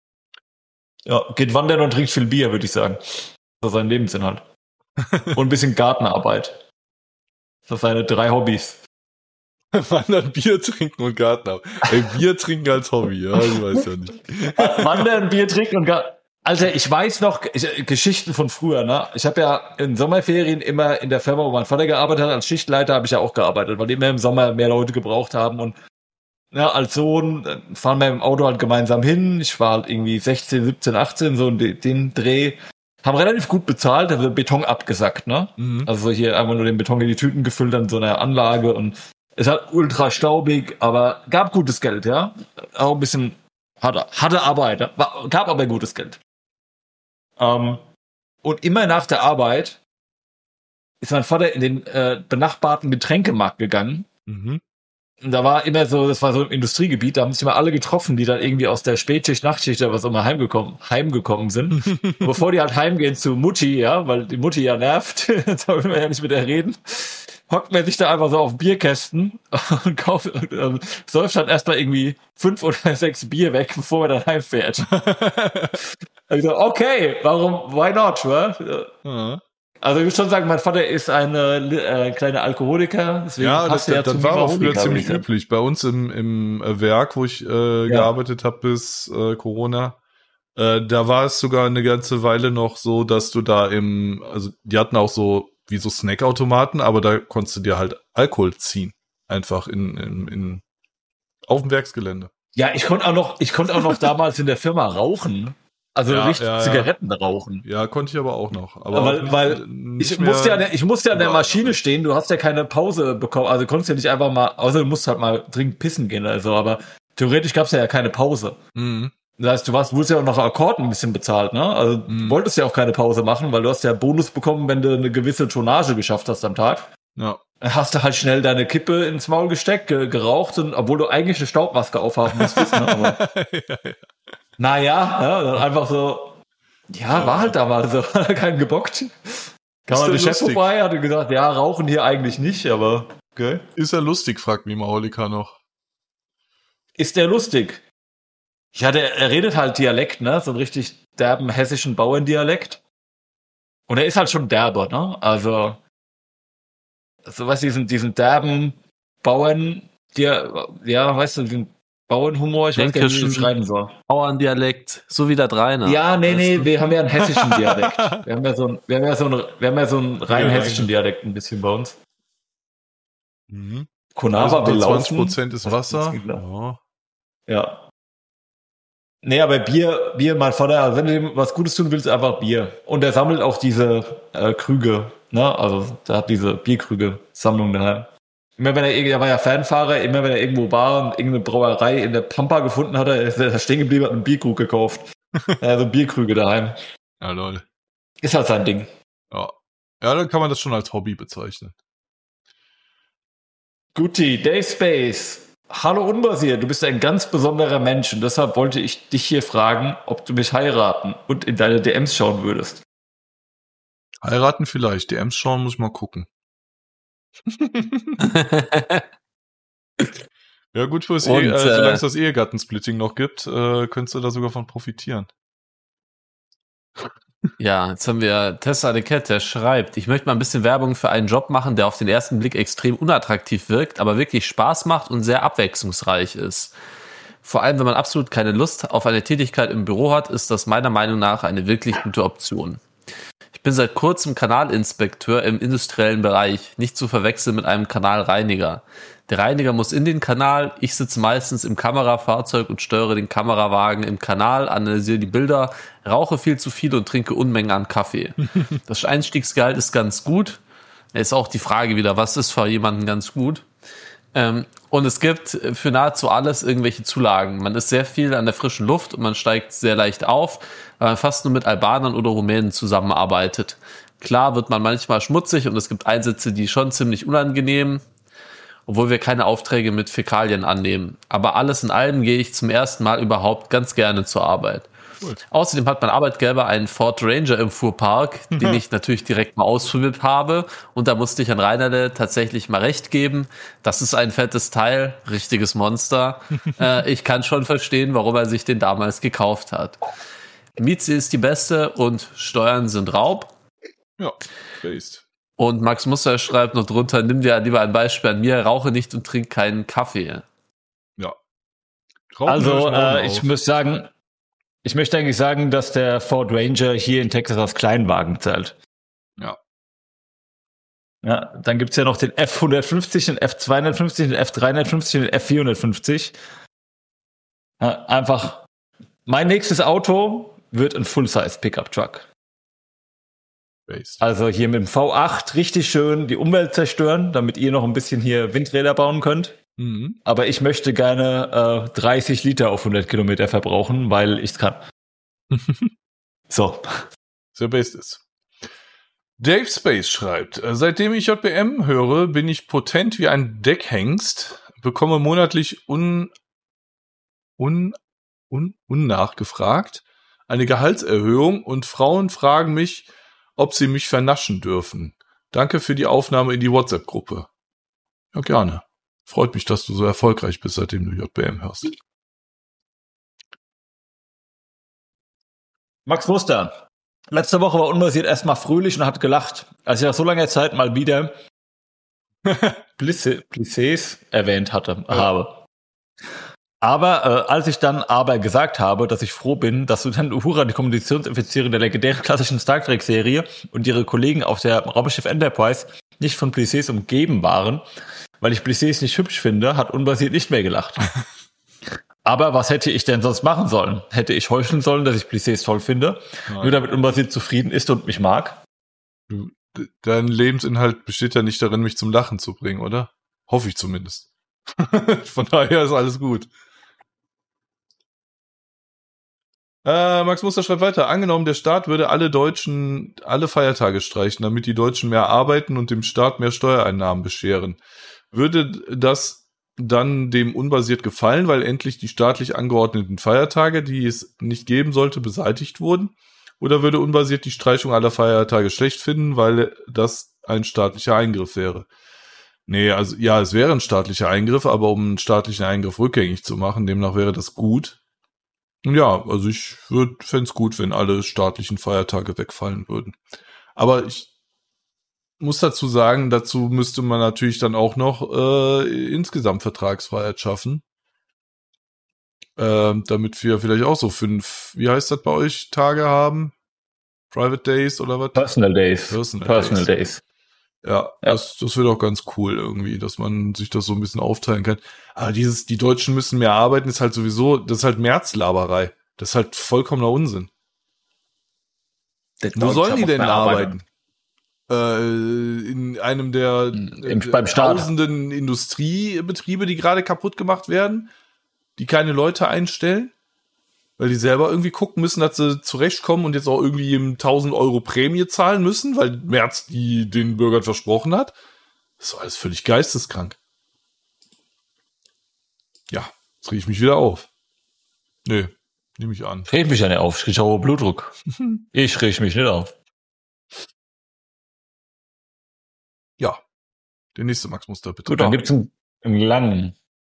Ja, geht wandern und trinkt viel Bier, würde ich sagen. Das ist sein Lebensinhalt. Und ein bisschen Gartenarbeit. Das sind seine drei Hobbys. Wandern, Bier trinken und Garten haben. Ey, Bier trinken als Hobby, ja, ich weiß ja nicht. Wandern, Bier trinken und Garten. Alter, ich weiß noch ich, Geschichten von früher, ne? Ich habe ja in Sommerferien immer in der Firma, wo mein Vater gearbeitet hat, als Schichtleiter habe ich ja auch gearbeitet, weil die immer im Sommer mehr Leute gebraucht haben. Und ja, als Sohn äh, fahren wir im Auto halt gemeinsam hin. Ich war halt irgendwie sechzehn, siebzehn, achtzehn, so in de- den Dreh. Haben relativ gut bezahlt, da wird Beton abgesackt, ne? Mhm. Also hier einfach nur den Beton in die Tüten gefüllt an so einer Anlage und es hat ultra staubig, aber gab gutes Geld, ja. Auch ein bisschen harte, harte Arbeit, ja? War, gab aber gutes Geld. Ähm, und immer nach der Arbeit ist mein Vater in den äh, benachbarten Getränkemarkt gegangen. Mhm. Und da war immer so, das war so ein Industriegebiet, da haben sich immer alle getroffen, die dann irgendwie aus der Spätschicht, Nachtschicht oder was auch immer heimgekommen, heimgekommen sind. Und bevor die halt heimgehen zu Mutti, ja, weil die Mutti ja nervt, jetzt wollen wir ja nicht mit der reden, hockt man sich da einfach so auf Bierkästen und kauft, äh, säuft dann erstmal irgendwie fünf oder sechs Bier weg, bevor man dann heimfährt. Also, okay, warum, why not, wa? Ja, Also ich würde schon sagen, mein Vater ist ein äh, kleiner Alkoholiker, deswegen ja das, passt er das, zu das war auch früher Mimaholika, ziemlich würde ich sagen. üblich. Bei uns im, im äh, Werk, wo ich äh, gearbeitet habe bis äh, Corona, äh, da war es sogar eine ganze Weile noch so, dass du da im, also die hatten auch so wie so Snackautomaten, aber da konntest du dir halt Alkohol ziehen. Einfach in, in, in auf dem Werksgelände. Ja, ich konnte auch noch, ich konnte auch noch damals in der Firma rauchen. Also Ja, richtig ja, ja. Zigaretten rauchen. Ja, konnte ich aber auch noch. Aber Weil- auch nicht, weil nicht Ich mehr musste, ja, an der- ich musste ja an der überall. Maschine stehen, du hast ja keine Pause bekommen, also du konntest ja nicht einfach mal, außer du musst halt mal dringend pissen gehen oder so, aber theoretisch gab es ja keine Pause. Mhm. Das heißt, du warst, wurdest ja auch noch Akkorden ein bisschen bezahlt, ne? Also Mhm. du wolltest ja auch keine Pause machen, weil du hast ja Bonus bekommen, wenn du eine gewisse Tonnage geschafft hast am Tag. Ja. Dann hast du halt schnell deine Kippe ins Maul gesteckt, ge geraucht, und obwohl du eigentlich eine Staubmaske aufhaben musstest, ne? Aber ja, ja. naja, ja, dann einfach so, ja, war halt damals so, hat keinen gebockt. Kam Ist halt ja der Chef lustig. vorbei, hatte gesagt, ja, rauchen hier eigentlich nicht, aber okay. Ist ja lustig, fragt Mimaholika noch. Ist der lustig? Ja, der, er redet halt Dialekt, ne? So einen richtig derben hessischen Bauerndialekt. Und er ist halt schon derber, ne? Also, so was, diesen, diesen derben Bauern, der, ja, weißt du, den Bauernhumor, ich weiß gar nicht, wie ich das schreiben soll. Bauerndialekt, so wie der Dreiner. Ja, nee, nee, wir haben ja einen hessischen Dialekt. Wir haben ja so einen, wir haben ja so einen, wir haben ja so einen rein Ja, hessischen ja. Dialekt ein bisschen bei uns. Mhm. Konava will zwanzig laufen. Prozent ist Wasser. Ja. Ja. Nee, aber Bier, Bier, mein Vater, also wenn du ihm was Gutes tun willst, einfach Bier. Und er sammelt auch diese äh, Krüge, ne? Also der hat diese Bierkrüge-Sammlung daheim. Immer wenn er, er war ja Fernfahrer, immer wenn er irgendwo war und irgendeine Brauerei in der Pampa gefunden hat, ist er stehen geblieben und einen Bierkrug gekauft. Also Bierkrüge daheim. Ja, Leute. Ist halt sein Ding. Ja. Ja, dann kann man das schon als Hobby bezeichnen. Guti, Dave Space. Hallo Unbasiert, du bist ein ganz besonderer Mensch und deshalb wollte ich dich hier fragen, ob du mich heiraten und in deine D Ms schauen würdest. Heiraten vielleicht. D Ms schauen muss ich mal gucken. Ja, gut, fürs Und, Ehe, äh, äh, solange es das Ehegattensplitting noch gibt, äh, könntest du da sogar von profitieren. Ja, jetzt haben wir Tessa de Cat, der schreibt, ich möchte mal ein bisschen Werbung für einen Job machen, der auf den ersten Blick extrem unattraktiv wirkt, aber wirklich Spaß macht und sehr abwechslungsreich ist. Vor allem, wenn man absolut keine Lust auf eine Tätigkeit im Büro hat, ist das meiner Meinung nach eine wirklich gute Option. Ich bin seit kurzem Kanalinspekteur im industriellen Bereich, nicht zu verwechseln mit einem Kanalreiniger. Der Reiniger muss in den Kanal, ich sitze meistens im Kamerafahrzeug und steuere den Kamerawagen im Kanal, analysiere die Bilder, rauche viel zu viel und trinke Unmengen an Kaffee. Das Einstiegsgehalt ist ganz gut. Ist auch die Frage wieder, was ist für jemanden ganz gut? Ähm, und es gibt für nahezu alles irgendwelche Zulagen. Man ist sehr viel an der frischen Luft und man steigt sehr leicht auf, weil man fast nur mit Albanern oder Rumänen zusammenarbeitet. Klar wird man manchmal schmutzig und es gibt Einsätze, die schon ziemlich unangenehm, obwohl wir keine Aufträge mit Fäkalien annehmen. Aber alles in allem gehe ich zum ersten Mal überhaupt ganz gerne zur Arbeit. Cool. Außerdem hat mein Arbeitgeber einen Ford Ranger im Fuhrpark, den ich natürlich direkt mal ausprobiert habe. Und da musste ich an Reinerle tatsächlich mal recht geben. Das ist ein fettes Teil, richtiges Monster. äh, ich kann schon verstehen, warum er sich den damals gekauft hat. Mieze ist die beste und Steuern sind Raub. Ja, based. Und Max Muster schreibt noch drunter, nimm dir lieber ein Beispiel an mir, rauche nicht und trink keinen Kaffee. Ja. Rauchen also, äh, ich muss sagen, ich möchte eigentlich sagen, dass der Ford Ranger hier in Texas als Kleinwagen zählt. Ja. Ja, dann gibt's ja noch den F hundertfünfzig, den F zweihundertfünfzig, den F dreihundertfünfzig, den F vierhundertfünfzig. Ja, einfach, mein nächstes Auto wird ein Full-Size-Pickup-Truck. Based. Also hier mit dem V acht richtig schön die Umwelt zerstören, damit ihr noch ein bisschen hier Windräder bauen könnt. Mhm. Aber ich möchte gerne äh, dreißig Liter auf hundert Kilometer verbrauchen, weil ich's kann. So. Sehr based ist. Dave Space schreibt, seitdem ich J B M höre, bin ich potent wie ein Deckhengst, bekomme monatlich un, un, un, unnachgefragt eine Gehaltserhöhung und Frauen fragen mich, ob sie mich vernaschen dürfen. Danke für die Aufnahme in die WhatsApp-Gruppe. Ja, gerne. Freut mich, dass du so erfolgreich bist, seitdem du J B M hörst. Max Muster. Letzte Woche war Unbasiert erstmal fröhlich und hat gelacht, als ich nach so langer Zeit mal wieder Plissés erwähnt hatte, ja. habe. Aber äh, als ich dann aber gesagt habe, dass ich froh bin, dass Lieutenant Uhura, die Kommunikationsoffizierin der legendären klassischen Star Trek-Serie und ihre Kollegen auf der Raumschiff Enterprise nicht von Plissés umgeben waren, weil ich Plissés nicht hübsch finde, hat Unbasiert nicht mehr gelacht. Aber was hätte ich denn sonst machen sollen? Hätte ich heucheln sollen, dass ich Plissés toll finde, Nein. nur damit Unbasiert zufrieden ist und mich mag? Du, dein Lebensinhalt besteht ja nicht darin, mich zum Lachen zu bringen, oder? Hoffe ich zumindest. Von daher ist alles gut. Äh, Max Muster schreibt weiter. Angenommen, der Staat würde alle Deutschen alle Feiertage streichen, damit die Deutschen mehr arbeiten und dem Staat mehr Steuereinnahmen bescheren. Würde das dann dem Unbasiert gefallen, weil endlich die staatlich angeordneten Feiertage, die es nicht geben sollte, beseitigt wurden? Oder würde Unbasiert die Streichung aller Feiertage schlecht finden, weil das ein staatlicher Eingriff wäre? Nee, also ja, es wäre ein staatlicher Eingriff, aber um einen staatlichen Eingriff rückgängig zu machen, demnach wäre das gut. Ja, also ich würde fände es gut, wenn alle staatlichen Feiertage wegfallen würden. Aber ich muss dazu sagen, dazu müsste man natürlich dann auch noch äh, insgesamt Vertragsfreiheit schaffen. Ähm, damit wir vielleicht auch so fünf, wie heißt das bei euch, Tage haben? Private Days oder was? Personal Days. Personal, Personal Days. Days. Ja, Ja. das, das wird auch ganz cool irgendwie, dass man sich das so ein bisschen aufteilen kann. Aber dieses, die Deutschen müssen mehr arbeiten, ist halt sowieso, das ist halt Märzlaberei. Das ist halt vollkommener Unsinn. Wo sollen die denn arbeiten? Äh, in einem der Im, äh, beim Staat. tausenden Industriebetriebe, die gerade kaputt gemacht werden, die keine Leute einstellen, weil die selber irgendwie gucken müssen, dass sie zurechtkommen und jetzt auch irgendwie im tausend Euro Prämie zahlen müssen, weil Merz die den Bürgern versprochen hat. Das ist alles völlig geisteskrank. Ja, jetzt reg ich mich wieder auf. Nö, nehme ich an. Reg mich ja nicht auf, ich krieg hohen Blutdruck. Ich reg mich nicht auf. Ja, der nächste Max Muster bitte. Gut, dann gibt's einen, einen langen.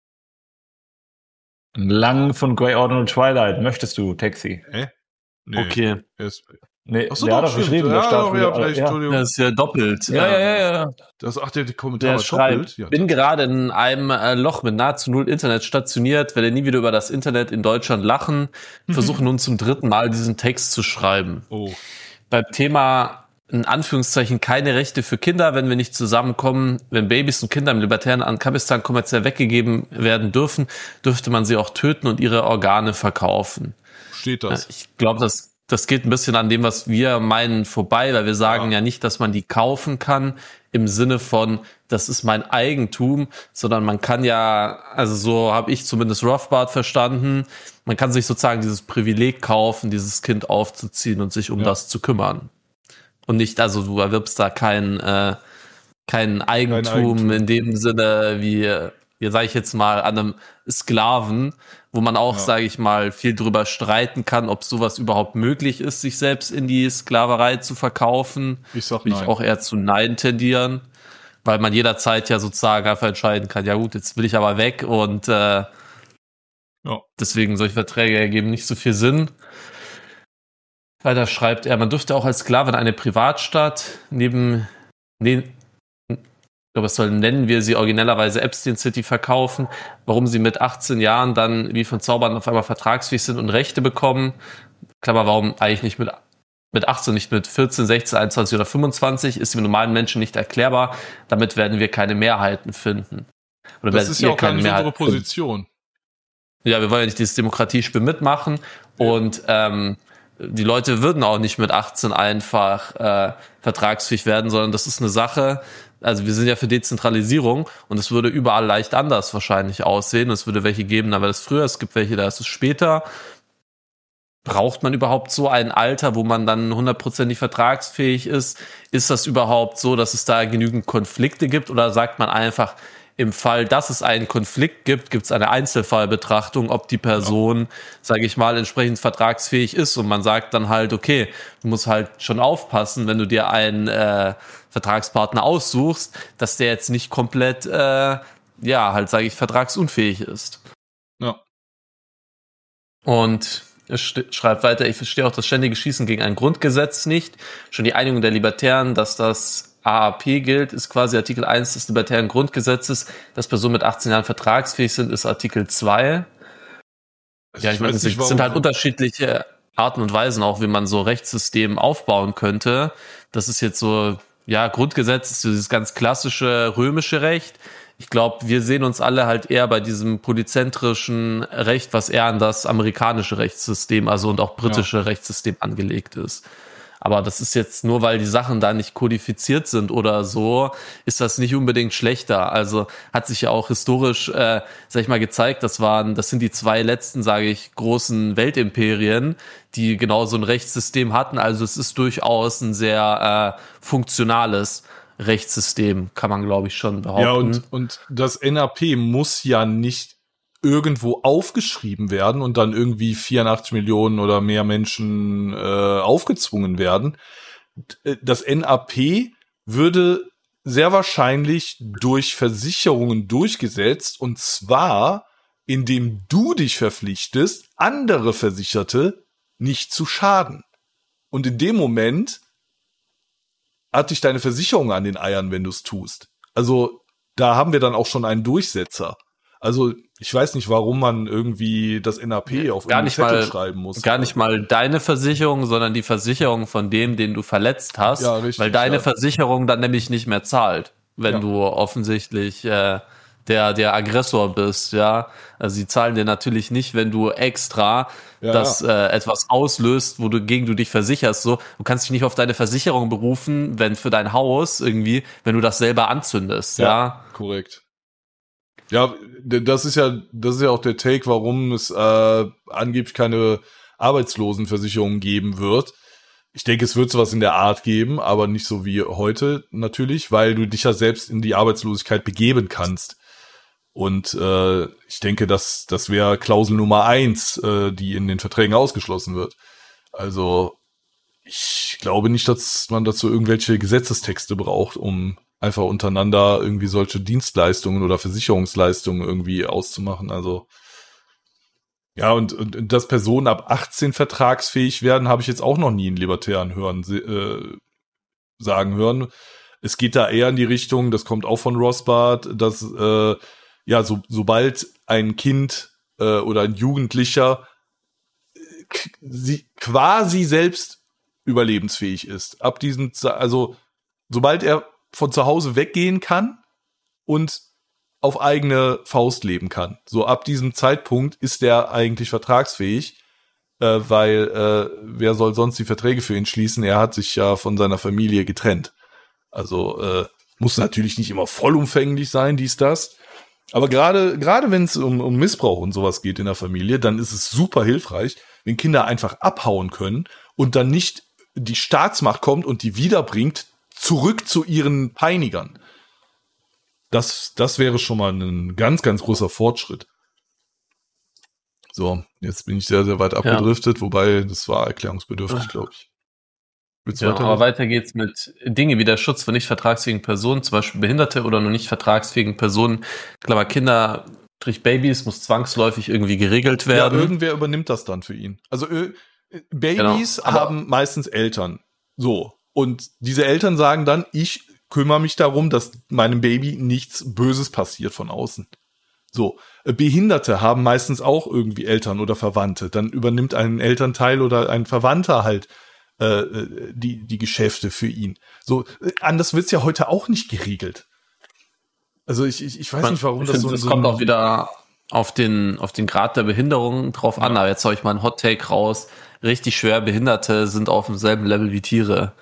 Einen langen von Grey Order und Twilight. Möchtest du, Taxi? Hä? Nee. Okay. Ist, Nee, Achso, der doch, hat doch stimmt. geschrieben, Ja, der Start doch, wieder- ja, vielleicht, ja. Entschuldigung. Das ist ja doppelt. Ja, ja, ja, ja. Das, ach, der Kommentar Der war schreibt, doppelt. Ja, bin gerade in einem äh, Loch mit nahezu null Internet stationiert, werde nie wieder über das Internet in Deutschland lachen, versuche nun zum dritten Mal diesen Text zu schreiben. oh. Beim Thema, in Anführungszeichen, keine Rechte für Kinder, wenn wir nicht zusammenkommen, wenn Babys und Kinder im libertären Ankabistan kommerziell weggegeben werden dürfen, dürfte man sie auch töten und ihre Organe verkaufen. Steht das? Ich glaube, das, das geht ein bisschen an dem, was wir meinen, vorbei, weil wir sagen Ja. ja nicht, dass man die kaufen kann im Sinne von, das ist mein Eigentum, sondern man kann ja, also so habe ich zumindest Rothbard verstanden, man kann sich sozusagen dieses Privileg kaufen, dieses Kind aufzuziehen und sich um Ja. das zu kümmern. Und nicht, also du erwirbst da kein, äh, kein Eigentum, Eigentum. in dem Sinne wie, wie sage ich jetzt mal, an einem Sklaven, wo man auch, Ja. sage ich mal, viel drüber streiten kann, ob sowas überhaupt möglich ist, sich selbst in die Sklaverei zu verkaufen. Ich sag Will nein. ich auch eher zu Nein tendieren, weil man jederzeit ja sozusagen einfach entscheiden kann, ja gut, jetzt will ich aber weg und äh, Ja. deswegen solche Verträge ergeben nicht so viel Sinn. Weiter schreibt er, man dürfte auch als Sklave in eine Privatstadt neben, ne, ich glaube, es soll, nennen wir sie originellerweise Epstein City, verkaufen, warum sie mit achtzehn Jahren dann wie von Zaubern auf einmal vertragsfähig sind und Rechte bekommen. Klammer, warum eigentlich nicht mit, mit achtzehn, nicht mit vierzehn, sechzehn, einundzwanzig oder fünfundzwanzig, ist dem normalen Menschen nicht erklärbar. Damit werden wir keine Mehrheiten finden. Oder Das werdet ist ja ihr auch gar keine nicht unsere Mehrheiten finden. Position. Ja, wir wollen ja nicht dieses Demokratiespiel mitmachen und ähm, die Leute würden auch nicht mit achtzehn einfach äh, vertragsfähig werden, sondern das ist eine Sache, also wir sind ja für Dezentralisierung und es würde überall leicht anders wahrscheinlich aussehen. Es würde welche geben, da war das früher, es gibt welche, da ist es später. Braucht man überhaupt so ein Alter, wo man dann hundertprozentig vertragsfähig ist? Ist das überhaupt so, dass es da genügend Konflikte gibt oder sagt man einfach, im Fall, dass es einen Konflikt gibt, gibt es eine Einzelfallbetrachtung, ob die Person, sage ich mal, entsprechend vertragsfähig ist und man sagt dann halt, okay, du musst halt schon aufpassen, wenn du dir einen äh, Vertragspartner aussuchst, dass der jetzt nicht komplett, äh, ja, halt sage ich, vertragsunfähig ist. Ja. Und er st- schreibt weiter, ich verstehe auch das ständige Schießen gegen ein Grundgesetz nicht. Schon die Einigung der Libertären, dass das A A P gilt, ist quasi Artikel eins des libertären Grundgesetzes. Dass Personen mit achtzehn Jahren vertragsfähig sind, ist Artikel zwei. Also Ja, ich, meine, weiß es nicht, sind halt warum- unterschiedliche Arten und Weisen auch, wie man so Rechtssystem aufbauen könnte. Das ist jetzt so, ja, Grundgesetz ist so dieses ganz klassische römische Recht. Ich glaube, wir sehen uns alle halt eher bei diesem polyzentrischen Recht, was eher an das amerikanische Rechtssystem, also und auch britische Rechtssystem angelegt ist. Aber das ist jetzt nur, weil die Sachen da nicht kodifiziert sind oder so, ist das nicht unbedingt schlechter. Also hat sich ja auch historisch, äh, sag ich mal, gezeigt, das waren, das sind die zwei letzten, sage ich, großen Weltimperien, die genau so ein Rechtssystem hatten. Also es ist durchaus ein sehr äh, funktionales Rechtssystem, kann man, glaube ich, schon behaupten. Ja, und, und das N A P muss ja nicht irgendwo aufgeschrieben werden und dann irgendwie vierundachtzig Millionen oder mehr Menschen äh, aufgezwungen werden. Das N A P würde sehr wahrscheinlich durch Versicherungen durchgesetzt, und zwar, indem du dich verpflichtest, andere Versicherte nicht zu schaden. Und in dem Moment hat dich deine Versicherung an den Eiern, wenn du es tust. Also da haben wir dann auch schon einen Durchsetzer. Also ich weiß nicht, warum man irgendwie das N A P auf gar irgendeinen nicht Zettel mal, schreiben muss. Gar nicht mal deine Versicherung, sondern die Versicherung von dem, den du verletzt hast, Ja, richtig, weil deine ja. Versicherung dann nämlich nicht mehr zahlt, wenn Ja. du offensichtlich äh, der der Aggressor bist, ja. Also sie zahlen dir natürlich nicht, wenn du extra Ja, das ja. Äh, etwas auslöst, wo du gegen du dich versicherst. So, du kannst dich nicht auf deine Versicherung berufen, wenn für dein Haus irgendwie, wenn du das selber anzündest, ja. Korrekt. Ja, d- das ist ja, das ist ja auch der Take, warum es äh, angeblich keine Arbeitslosenversicherung geben wird. Ich denke, es wird sowas in der Art geben, aber nicht so wie heute natürlich, weil du dich ja selbst in die Arbeitslosigkeit begeben kannst. Und äh, ich denke, dass das wäre Klausel Nummer eins, äh, die in den Verträgen ausgeschlossen wird. Also ich glaube nicht, dass man dazu irgendwelche Gesetzestexte braucht, um einfach untereinander irgendwie solche Dienstleistungen oder Versicherungsleistungen irgendwie auszumachen. Also ja, und, und und dass Personen ab achtzehn vertragsfähig werden, habe ich jetzt auch noch nie in Libertären hören äh, sagen hören. Es geht da eher in die Richtung, das kommt auch von Rothbard, dass äh, ja, so, sobald ein Kind äh, oder ein Jugendlicher äh, k- sie quasi selbst überlebensfähig ist, ab diesem, Ze- also sobald er von zu Hause weggehen kann und auf eigene Faust leben kann, so ab diesem Zeitpunkt ist er eigentlich vertragsfähig, äh, weil äh, wer soll sonst die Verträge für ihn schließen? Er hat sich ja von seiner Familie getrennt. Also äh, muss natürlich nicht immer vollumfänglich sein, dies, das. Aber gerade gerade wenn es um, um Missbrauch und sowas geht in der Familie, dann ist es super hilfreich, wenn Kinder einfach abhauen können und dann nicht die Staatsmacht kommt und die wiederbringt zurück zu ihren Peinigern. Das, das wäre schon mal ein ganz, ganz großer Fortschritt. So, jetzt bin ich sehr, sehr weit abgedriftet, ja. Wobei das war erklärungsbedürftig, glaube ich. Ja, aber weiter geht's mit Dinge wie der Schutz von nicht vertragsfähigen Personen, zum Beispiel Behinderte oder noch nicht vertragsfähigen Personen. Klammer, Kinder, Strich Babys, muss zwangsläufig irgendwie geregelt werden. Ja, irgendwer übernimmt das dann für ihn. Also äh, Babys genau, haben meistens Eltern. So. Und diese Eltern sagen dann, ich kümmere mich darum, dass meinem Baby nichts Böses passiert von außen. So. Behinderte haben meistens auch irgendwie Eltern oder Verwandte. Dann übernimmt ein Elternteil oder ein Verwandter halt die die Geschäfte für ihn. So, anders wird's ja heute auch nicht geregelt. Also ich ich, ich weiß Man, nicht, warum das finde, so... Es so kommt auch wieder auf den auf den Grad der Behinderung drauf ja. an, aber jetzt hau ich mal einen Hot-Take raus. Richtig schwer Behinderte sind auf demselben Level wie Tiere.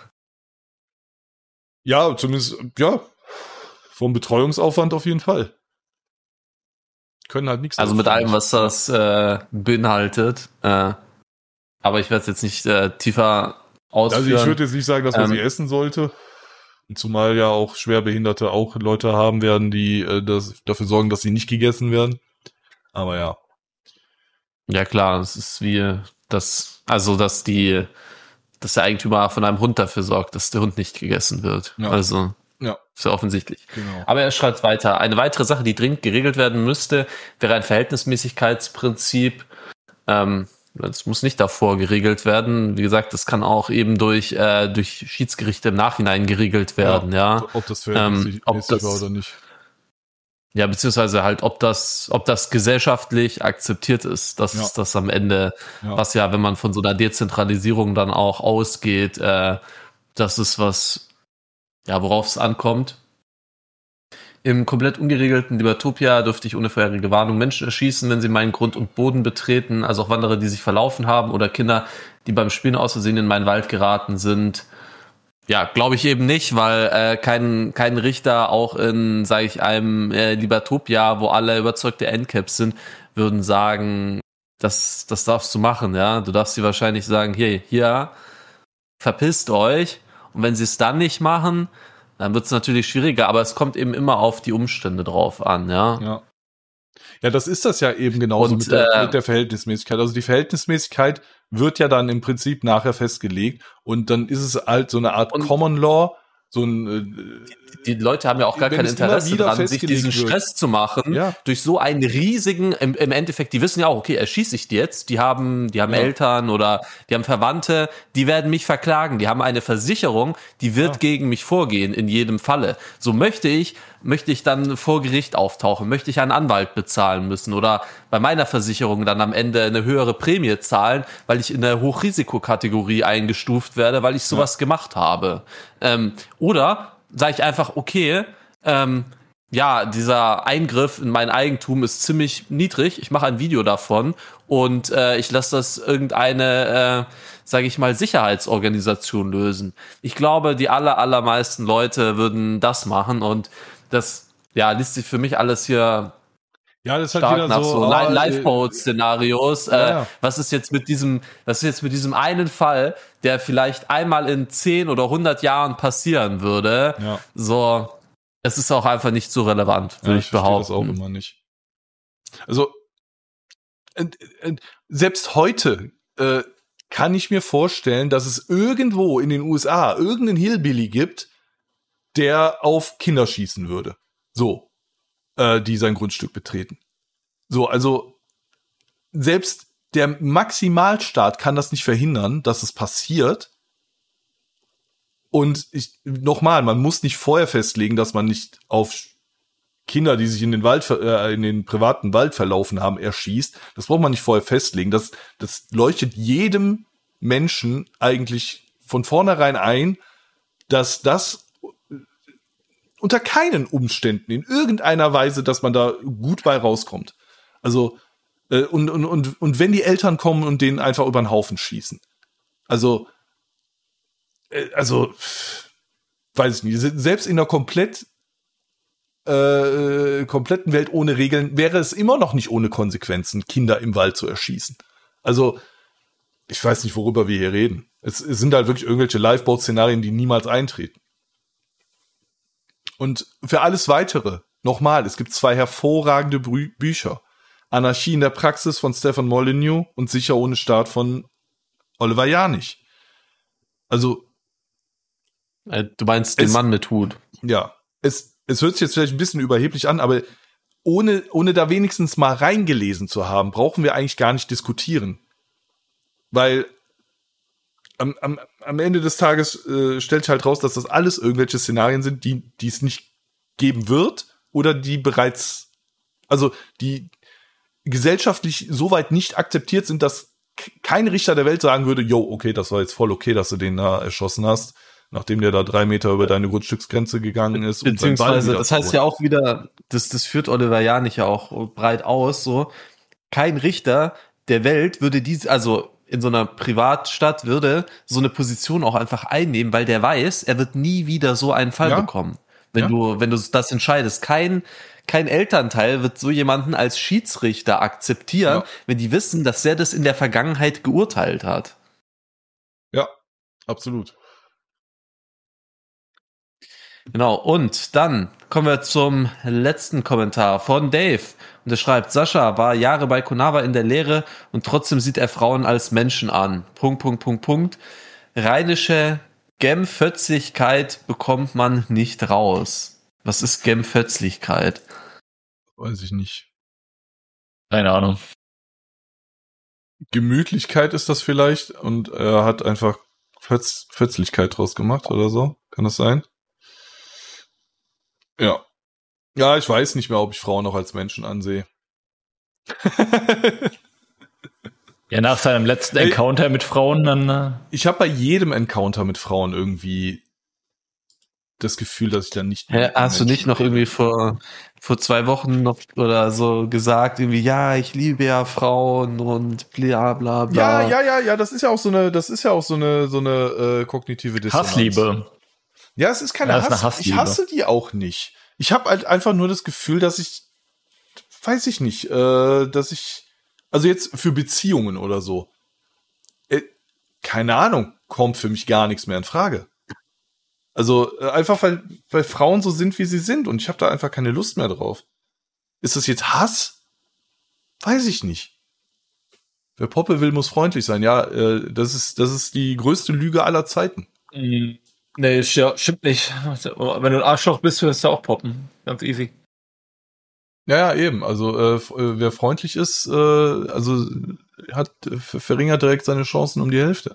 Ja, zumindest, ja, vom Betreuungsaufwand auf jeden Fall. Können halt nichts. Also mit allem, was das äh, beinhaltet, äh, aber ich werde es jetzt nicht äh, tiefer ausführen. Also ich würde jetzt nicht sagen, dass man ähm, sie essen sollte. Zumal ja auch Schwerbehinderte auch Leute haben werden, die äh, das, dafür sorgen, dass sie nicht gegessen werden. Aber ja. Ja klar, es ist wie das, also dass die, dass der Eigentümer von einem Hund dafür sorgt, dass der Hund nicht gegessen wird. Ja. Also ja. Ist ja offensichtlich. Genau. Aber er schreibt weiter. Eine weitere Sache, die dringend geregelt werden müsste, wäre ein Verhältnismäßigkeitsprinzip. Ähm, Das muss nicht davor geregelt werden. Wie gesagt, das kann auch eben durch äh, durch Schiedsgerichte im Nachhinein geregelt werden. Ja, ja. Ob das verhältnismäßig ähm, war oder nicht. Ja, beziehungsweise halt, ob das ob das gesellschaftlich akzeptiert ist. Das ja. ist das am Ende, ja. was ja, wenn man von so einer Dezentralisierung dann auch ausgeht, äh, das ist was, ja, worauf es ankommt. Im komplett ungeregelten Libertopia dürfte ich ohne vorherige Warnung Menschen erschießen, wenn sie meinen Grund und Boden betreten, also auch Wanderer, die sich verlaufen haben oder Kinder, die beim Spielen aus Versehen in meinen Wald geraten sind. Ja, glaube ich eben nicht, weil äh, kein kein Richter auch in, sage ich, einem äh, Libertopia, wo alle überzeugte Endcaps sind, würden sagen, das das darfst du machen, ja. Du darfst sie wahrscheinlich sagen, hier, hier, verpisst euch. Und wenn sie es dann nicht machen, dann wird es natürlich schwieriger, aber es kommt eben immer auf die Umstände drauf an, ja. Ja, ja, das ist das ja eben genauso Und, mit, der, äh, mit der Verhältnismäßigkeit. Also die Verhältnismäßigkeit wird ja dann im Prinzip nachher festgelegt und dann ist es halt so eine Art Common Law, so ein äh, die Leute haben ja auch gar kein Interesse daran, sich diesen Stress zu machen, ja. durch so einen riesigen, im, im Endeffekt, die wissen ja auch, okay, erschieße ich die jetzt, die haben, die haben ja. Eltern oder die haben Verwandte, die werden mich verklagen, die haben eine Versicherung, die wird ja. gegen mich vorgehen, in jedem Falle. So möchte ich, möchte ich dann vor Gericht auftauchen, möchte ich einen Anwalt bezahlen müssen oder bei meiner Versicherung dann am Ende eine höhere Prämie zahlen, weil ich in der Hochrisikokategorie eingestuft werde, weil ich sowas ja. gemacht habe. Ähm, oder sage ich einfach, okay, ähm, ja, dieser Eingriff in mein Eigentum ist ziemlich niedrig. Ich mache ein Video davon und äh, ich lasse das irgendeine, äh, sage ich mal, Sicherheitsorganisation lösen. Ich glaube, die aller, allermeisten Leute würden das machen und das, ja, liest sich für mich alles hier ja, das ist halt stark wieder nach so, so oh, Lifeboat-Szenarios. ja, äh, ja. Was ist jetzt mit diesem, was ist jetzt mit diesem einen Fall, der vielleicht einmal in zehn oder hundert Jahren passieren würde? Ja. So, es ist auch einfach nicht so relevant, würde ja, ich, ich behaupten. Das auch immer nicht. Also und, und, selbst heute äh, kann ich mir vorstellen, dass es irgendwo in den U S A irgendeinen Hillbilly gibt, der auf Kinder schießen würde. So. Die sein Grundstück betreten. So, also selbst der Maximalstaat kann das nicht verhindern, dass es passiert. Und ich nochmal, man muss nicht vorher festlegen, dass man nicht auf Kinder, die sich in den Wald, äh, in den privaten Wald verlaufen haben, erschießt. Das braucht man nicht vorher festlegen. Das, das leuchtet jedem Menschen eigentlich von vornherein ein, dass das unter keinen Umständen in irgendeiner Weise, dass man da gut bei rauskommt. Also äh, und und und und wenn die Eltern kommen und denen einfach über den Haufen schießen. Also äh, also weiß ich nicht, selbst in einer komplett äh, kompletten Welt ohne Regeln wäre es immer noch nicht ohne Konsequenzen, Kinder im Wald zu erschießen. Also ich weiß nicht, worüber wir hier reden. Es, es sind halt wirklich irgendwelche Lifeboat-Szenarien, die niemals eintreten. Und für alles Weitere, nochmal, es gibt zwei hervorragende Bü- Bücher. Anarchie in der Praxis von Stefan Molyneux und Sicher ohne Staat von Oliver Janich. Also du meinst den es, Mann mit Hut. Ja, es, es hört sich jetzt vielleicht ein bisschen überheblich an, aber ohne, ohne da wenigstens mal reingelesen zu haben, brauchen wir eigentlich gar nicht diskutieren. Weil Am, am, am Ende des Tages äh, stellt sich halt raus, dass das alles irgendwelche Szenarien sind, die die es nicht geben wird oder die bereits, also die gesellschaftlich so weit nicht akzeptiert sind, dass k- kein Richter der Welt sagen würde, jo, okay, das war jetzt voll okay, dass du den da erschossen hast, nachdem der da drei Meter über deine Grundstücksgrenze gegangen ist. Beziehungsweise, das heißt ja auch wieder, das, das führt Oliver Janich ja auch breit aus, so, kein Richter der Welt würde dies, also in so einer Privatstadt würde so eine Position auch einfach einnehmen, weil der weiß, er wird nie wieder so einen Fall ja. bekommen. Wenn ja. du, wenn du das entscheidest. Kein, kein Elternteil wird so jemanden als Schiedsrichter akzeptieren, ja. wenn die wissen, dass er das in der Vergangenheit geurteilt hat. Ja, absolut. Genau, und dann kommen wir zum letzten Kommentar von Dave. Und er schreibt, Sascha war Jahre bei Konava in der Lehre und trotzdem sieht er Frauen als Menschen an. Punkt, Punkt, Punkt, Punkt. Rheinische Gemfötzlichkeit bekommt man nicht raus. Was ist Gemfötzlichkeit? Weiß ich nicht. Keine Ahnung. Gemütlichkeit ist das vielleicht und er hat einfach Fötz, Fötzlichkeit draus gemacht oder so. Kann das sein? Ja. Ja, ich weiß nicht mehr, ob ich Frauen noch als Menschen ansehe. Ja, nach seinem letzten Encounter Ey, mit Frauen dann... Äh ich habe bei jedem Encounter mit Frauen irgendwie das Gefühl, dass ich dann nicht mehr... Hä, hast du nicht noch irgendwie vor, vor zwei Wochen noch oder so gesagt, irgendwie, ja, ich liebe ja Frauen und bla bla bla. Ja, ja, ja, ja, das ist ja auch so eine, das ist ja auch so eine, so eine äh, kognitive Dissonanz. Hassliebe. Ja, es ist keine ja, Hass. ist Hassliebe. Ich hasse die auch nicht. Ich habe halt einfach nur das Gefühl, dass ich, weiß ich nicht, äh, dass ich, also jetzt für Beziehungen oder so, äh, keine Ahnung, kommt für mich gar nichts mehr in Frage. Also äh, einfach, weil, weil Frauen so sind, wie sie sind und ich habe da einfach keine Lust mehr drauf. Ist das jetzt Hass? Weiß ich nicht. Wer Poppe will, muss freundlich sein. Ja, äh, das ist, das ist die größte Lüge aller Zeiten. Mhm. Nee, ja, stimmt nicht. Wenn du ein Arschloch bist, wirst du auch poppen. Ganz easy. Ja, ja, eben. Also äh, wer freundlich ist, äh, also hat verringert direkt seine Chancen um die Hälfte.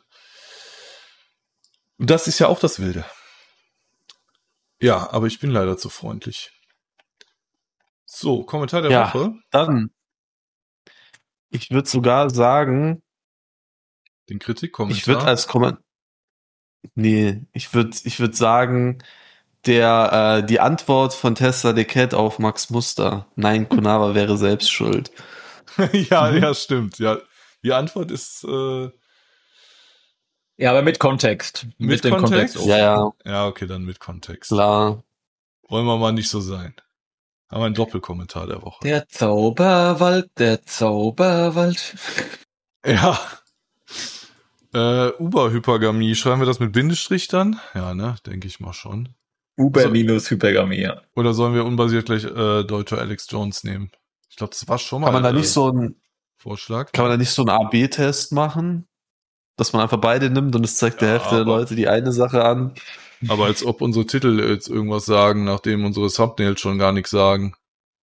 Und das ist ja auch das Wilde. Ja, aber ich bin leider zu freundlich. So, Kommentar der Ja, Woche. dann. Ich würde sogar sagen, Den Kritikkommentar. ich würde als Kommentar. Nee, ich würde ich würd sagen, der äh, die Antwort von Tesla the Cat auf Max Muster. Nein, Konava wäre selbst schuld. ja, ja, stimmt. Ja, die Antwort ist äh, Ja, aber mit Kontext. Mit Mit, dem Kontext? Kontext. Ja, ja, ja, okay, dann mit Kontext. klar. Wollen wir mal nicht so sein. Haben wir einen Doppelkommentar der Woche. Der Zauberwald, der Zauberwald. Ja. Äh, Uberhypergamie, schreiben wir das mit Bindestrich dann? Ja, ne, denke ich mal schon. Uber minus Hypergamie, ja. Oder sollen wir unbasiert gleich äh, deutscher Alex Jones nehmen? Ich glaube, das war schon mal Kann man da äh, nicht so ein, Vorschlag. kann man da nicht so einen A B Test machen? Dass man einfach beide nimmt und es zeigt der Ja, Hälfte der aber- Leute die eine Sache an. Aber als ob unsere Titel jetzt irgendwas sagen, nachdem unsere Thumbnails schon gar nichts sagen.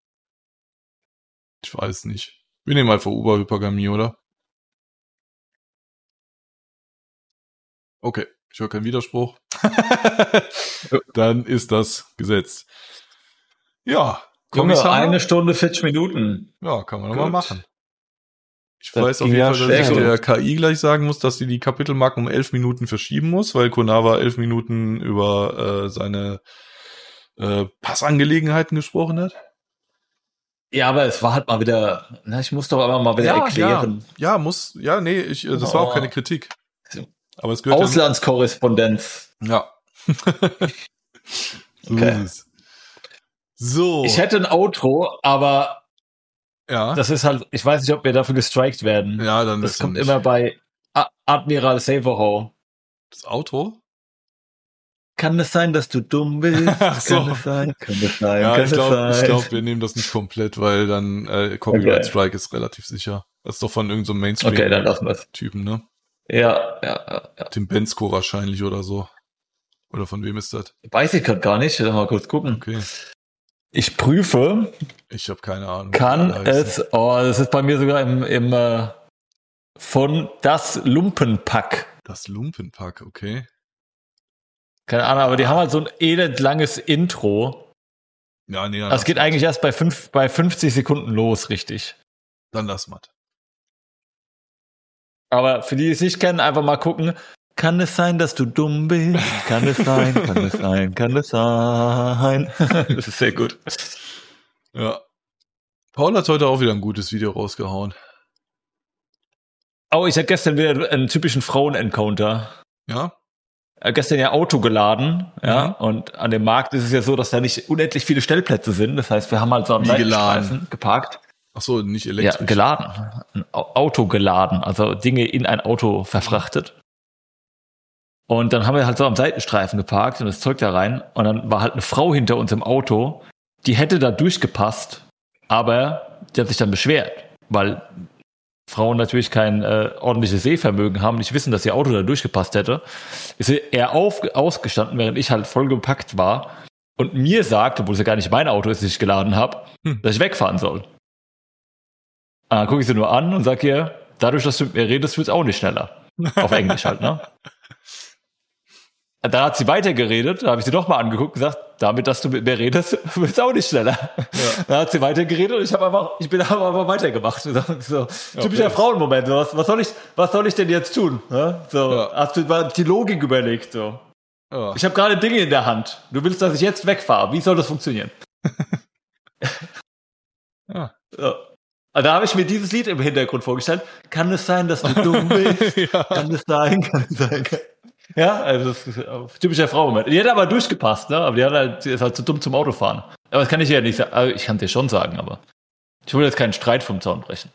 Ich weiß nicht. Wir nehmen einfach Uberhypergamie, oder? Okay, ich höre keinen Widerspruch. Dann ist das Gesetz. Ja, Junge, Kommis haben wir? eine Stunde, vierzig Minuten. Ja, kann man noch mal Gut. machen. Ich Das weiß auf ging jeden ja Fall, dass ich schnell. der K I gleich sagen muss, dass sie die Kapitelmarken um elf Minuten verschieben muss, weil Konava elf Minuten über äh, seine äh, Passangelegenheiten gesprochen hat. Ja, aber es war halt mal wieder, na, ich muss doch aber mal wieder erklären. Ja, ja, muss, ja, nee, ich, äh, das war auch Oh. keine Kritik. Aber es gehört Auslandskorrespondenz. ja. ja. So Okay. ist es. So. Ich hätte ein Outro, aber ja. das ist halt, ich weiß nicht, ob wir dafür gestrikt werden. ja, dann Das besser kommt nicht. immer bei A- Admiral Saverhow. Das Auto? Kann es sein, dass du dumm bist? Ach so. Kann es sein? Kann es sein? Ja, kann ich es glaube, ich sein? glaub, wir nehmen das nicht komplett, weil dann äh, Copyright Okay. Strike ist relativ sicher. Das ist doch von irgendeinem so Okay, dann lassen wir es. Mainstream-Typen, ne? Ja, ja, ja, ja. Tim Bensko wahrscheinlich oder so. Oder von wem ist das? Weiß ich gerade gar nicht. Mal kurz gucken. Okay. Ich prüfe, Ich habe keine Ahnung. kann wie die alle heißen. es, oh, das ist bei mir sogar im, im äh, von Das Lumpenpack. Das Lumpenpack, okay. Keine Ahnung, aber die haben halt so ein elend langes Intro. Ja, nee, dann, Das lass, geht eigentlich erst bei, fünf, bei fünfzig Sekunden los, richtig. dann lass mal. Aber für die, die es nicht kennen, einfach mal gucken. Kann es sein, dass du dumm bist? Kann es sein? Kann es sein? Kann es sein? Das ist sehr gut. Ja. Paul hat heute auch wieder ein gutes Video rausgehauen. Oh, ich hatte gestern wieder einen typischen Frauen-Encounter. Ja? Äh, Gestern ja Auto geladen, ja, Mhm. und an dem Markt ist es ja so, dass da nicht unendlich viele Stellplätze sind. Das heißt, wir haben halt so am Wie geladen? Seitenstreifen geparkt. Ach so, nicht Ja, elektrisch. geladen. Ein Au- Auto geladen, also Dinge in ein Auto verfrachtet. Und dann haben wir halt so am Seitenstreifen geparkt und das Zeug da rein. Und dann war halt eine Frau hinter uns im Auto, die hätte da durchgepasst, aber die hat sich dann beschwert, weil Frauen natürlich kein äh, ordentliches Sehvermögen haben, nicht wissen, dass ihr Auto da durchgepasst hätte. Ist sie eher auf, ausgestanden, während ich halt voll gepackt war und mir sagt, obwohl es ja gar nicht mein Auto ist, das ich geladen habe, Hm. dass ich wegfahren soll. Dann gucke ich sie nur an und sage ihr, dadurch, dass du mit mir redest, wird es auch nicht schneller. Auf Englisch halt, ne? Da hat sie weitergeredet, da habe ich sie nochmal angeguckt und gesagt, damit, dass du mit mir redest, wird es auch nicht schneller. Ja. Da hat sie weitergeredet und ich habe einfach, ich bin aber einfach weitergemacht. So, so, typischer okay. Frauenmoment. So, was, was soll ich, was soll ich denn jetzt tun? Ne? So, Ja. hast du mal die Logik überlegt? So, Ja. ich habe gerade Dinge in der Hand. Du willst, dass ich jetzt wegfahre? Wie soll das funktionieren? Ja. So. Und da habe ich mir dieses Lied im Hintergrund vorgestellt. Kann es sein, dass du dumm bist? Ja. Kann es sein? Kann es sein? Ja, also das ist ein typischer Frauenmoment. Die hat aber durchgepasst, ne? Aber die, hat halt, die ist halt zu dumm zum Autofahren. Aber das kann ich ja nicht sagen. Also ich kann dir schon sagen, aber ich will jetzt keinen Streit vom Zaun brechen.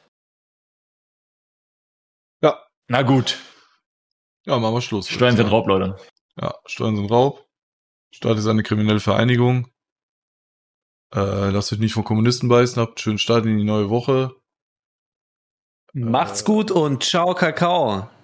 Ja. Na gut. Ja, machen wir Schluss. würde Steuern ich sind sagen. Raub, Leute. Ja, Steuern sind Raub. Staat ist eine kriminelle Vereinigung. Äh, lasst euch nicht von Kommunisten beißen, habt einen schönen Start in die neue Woche. Macht's gut und ciao, Kakao.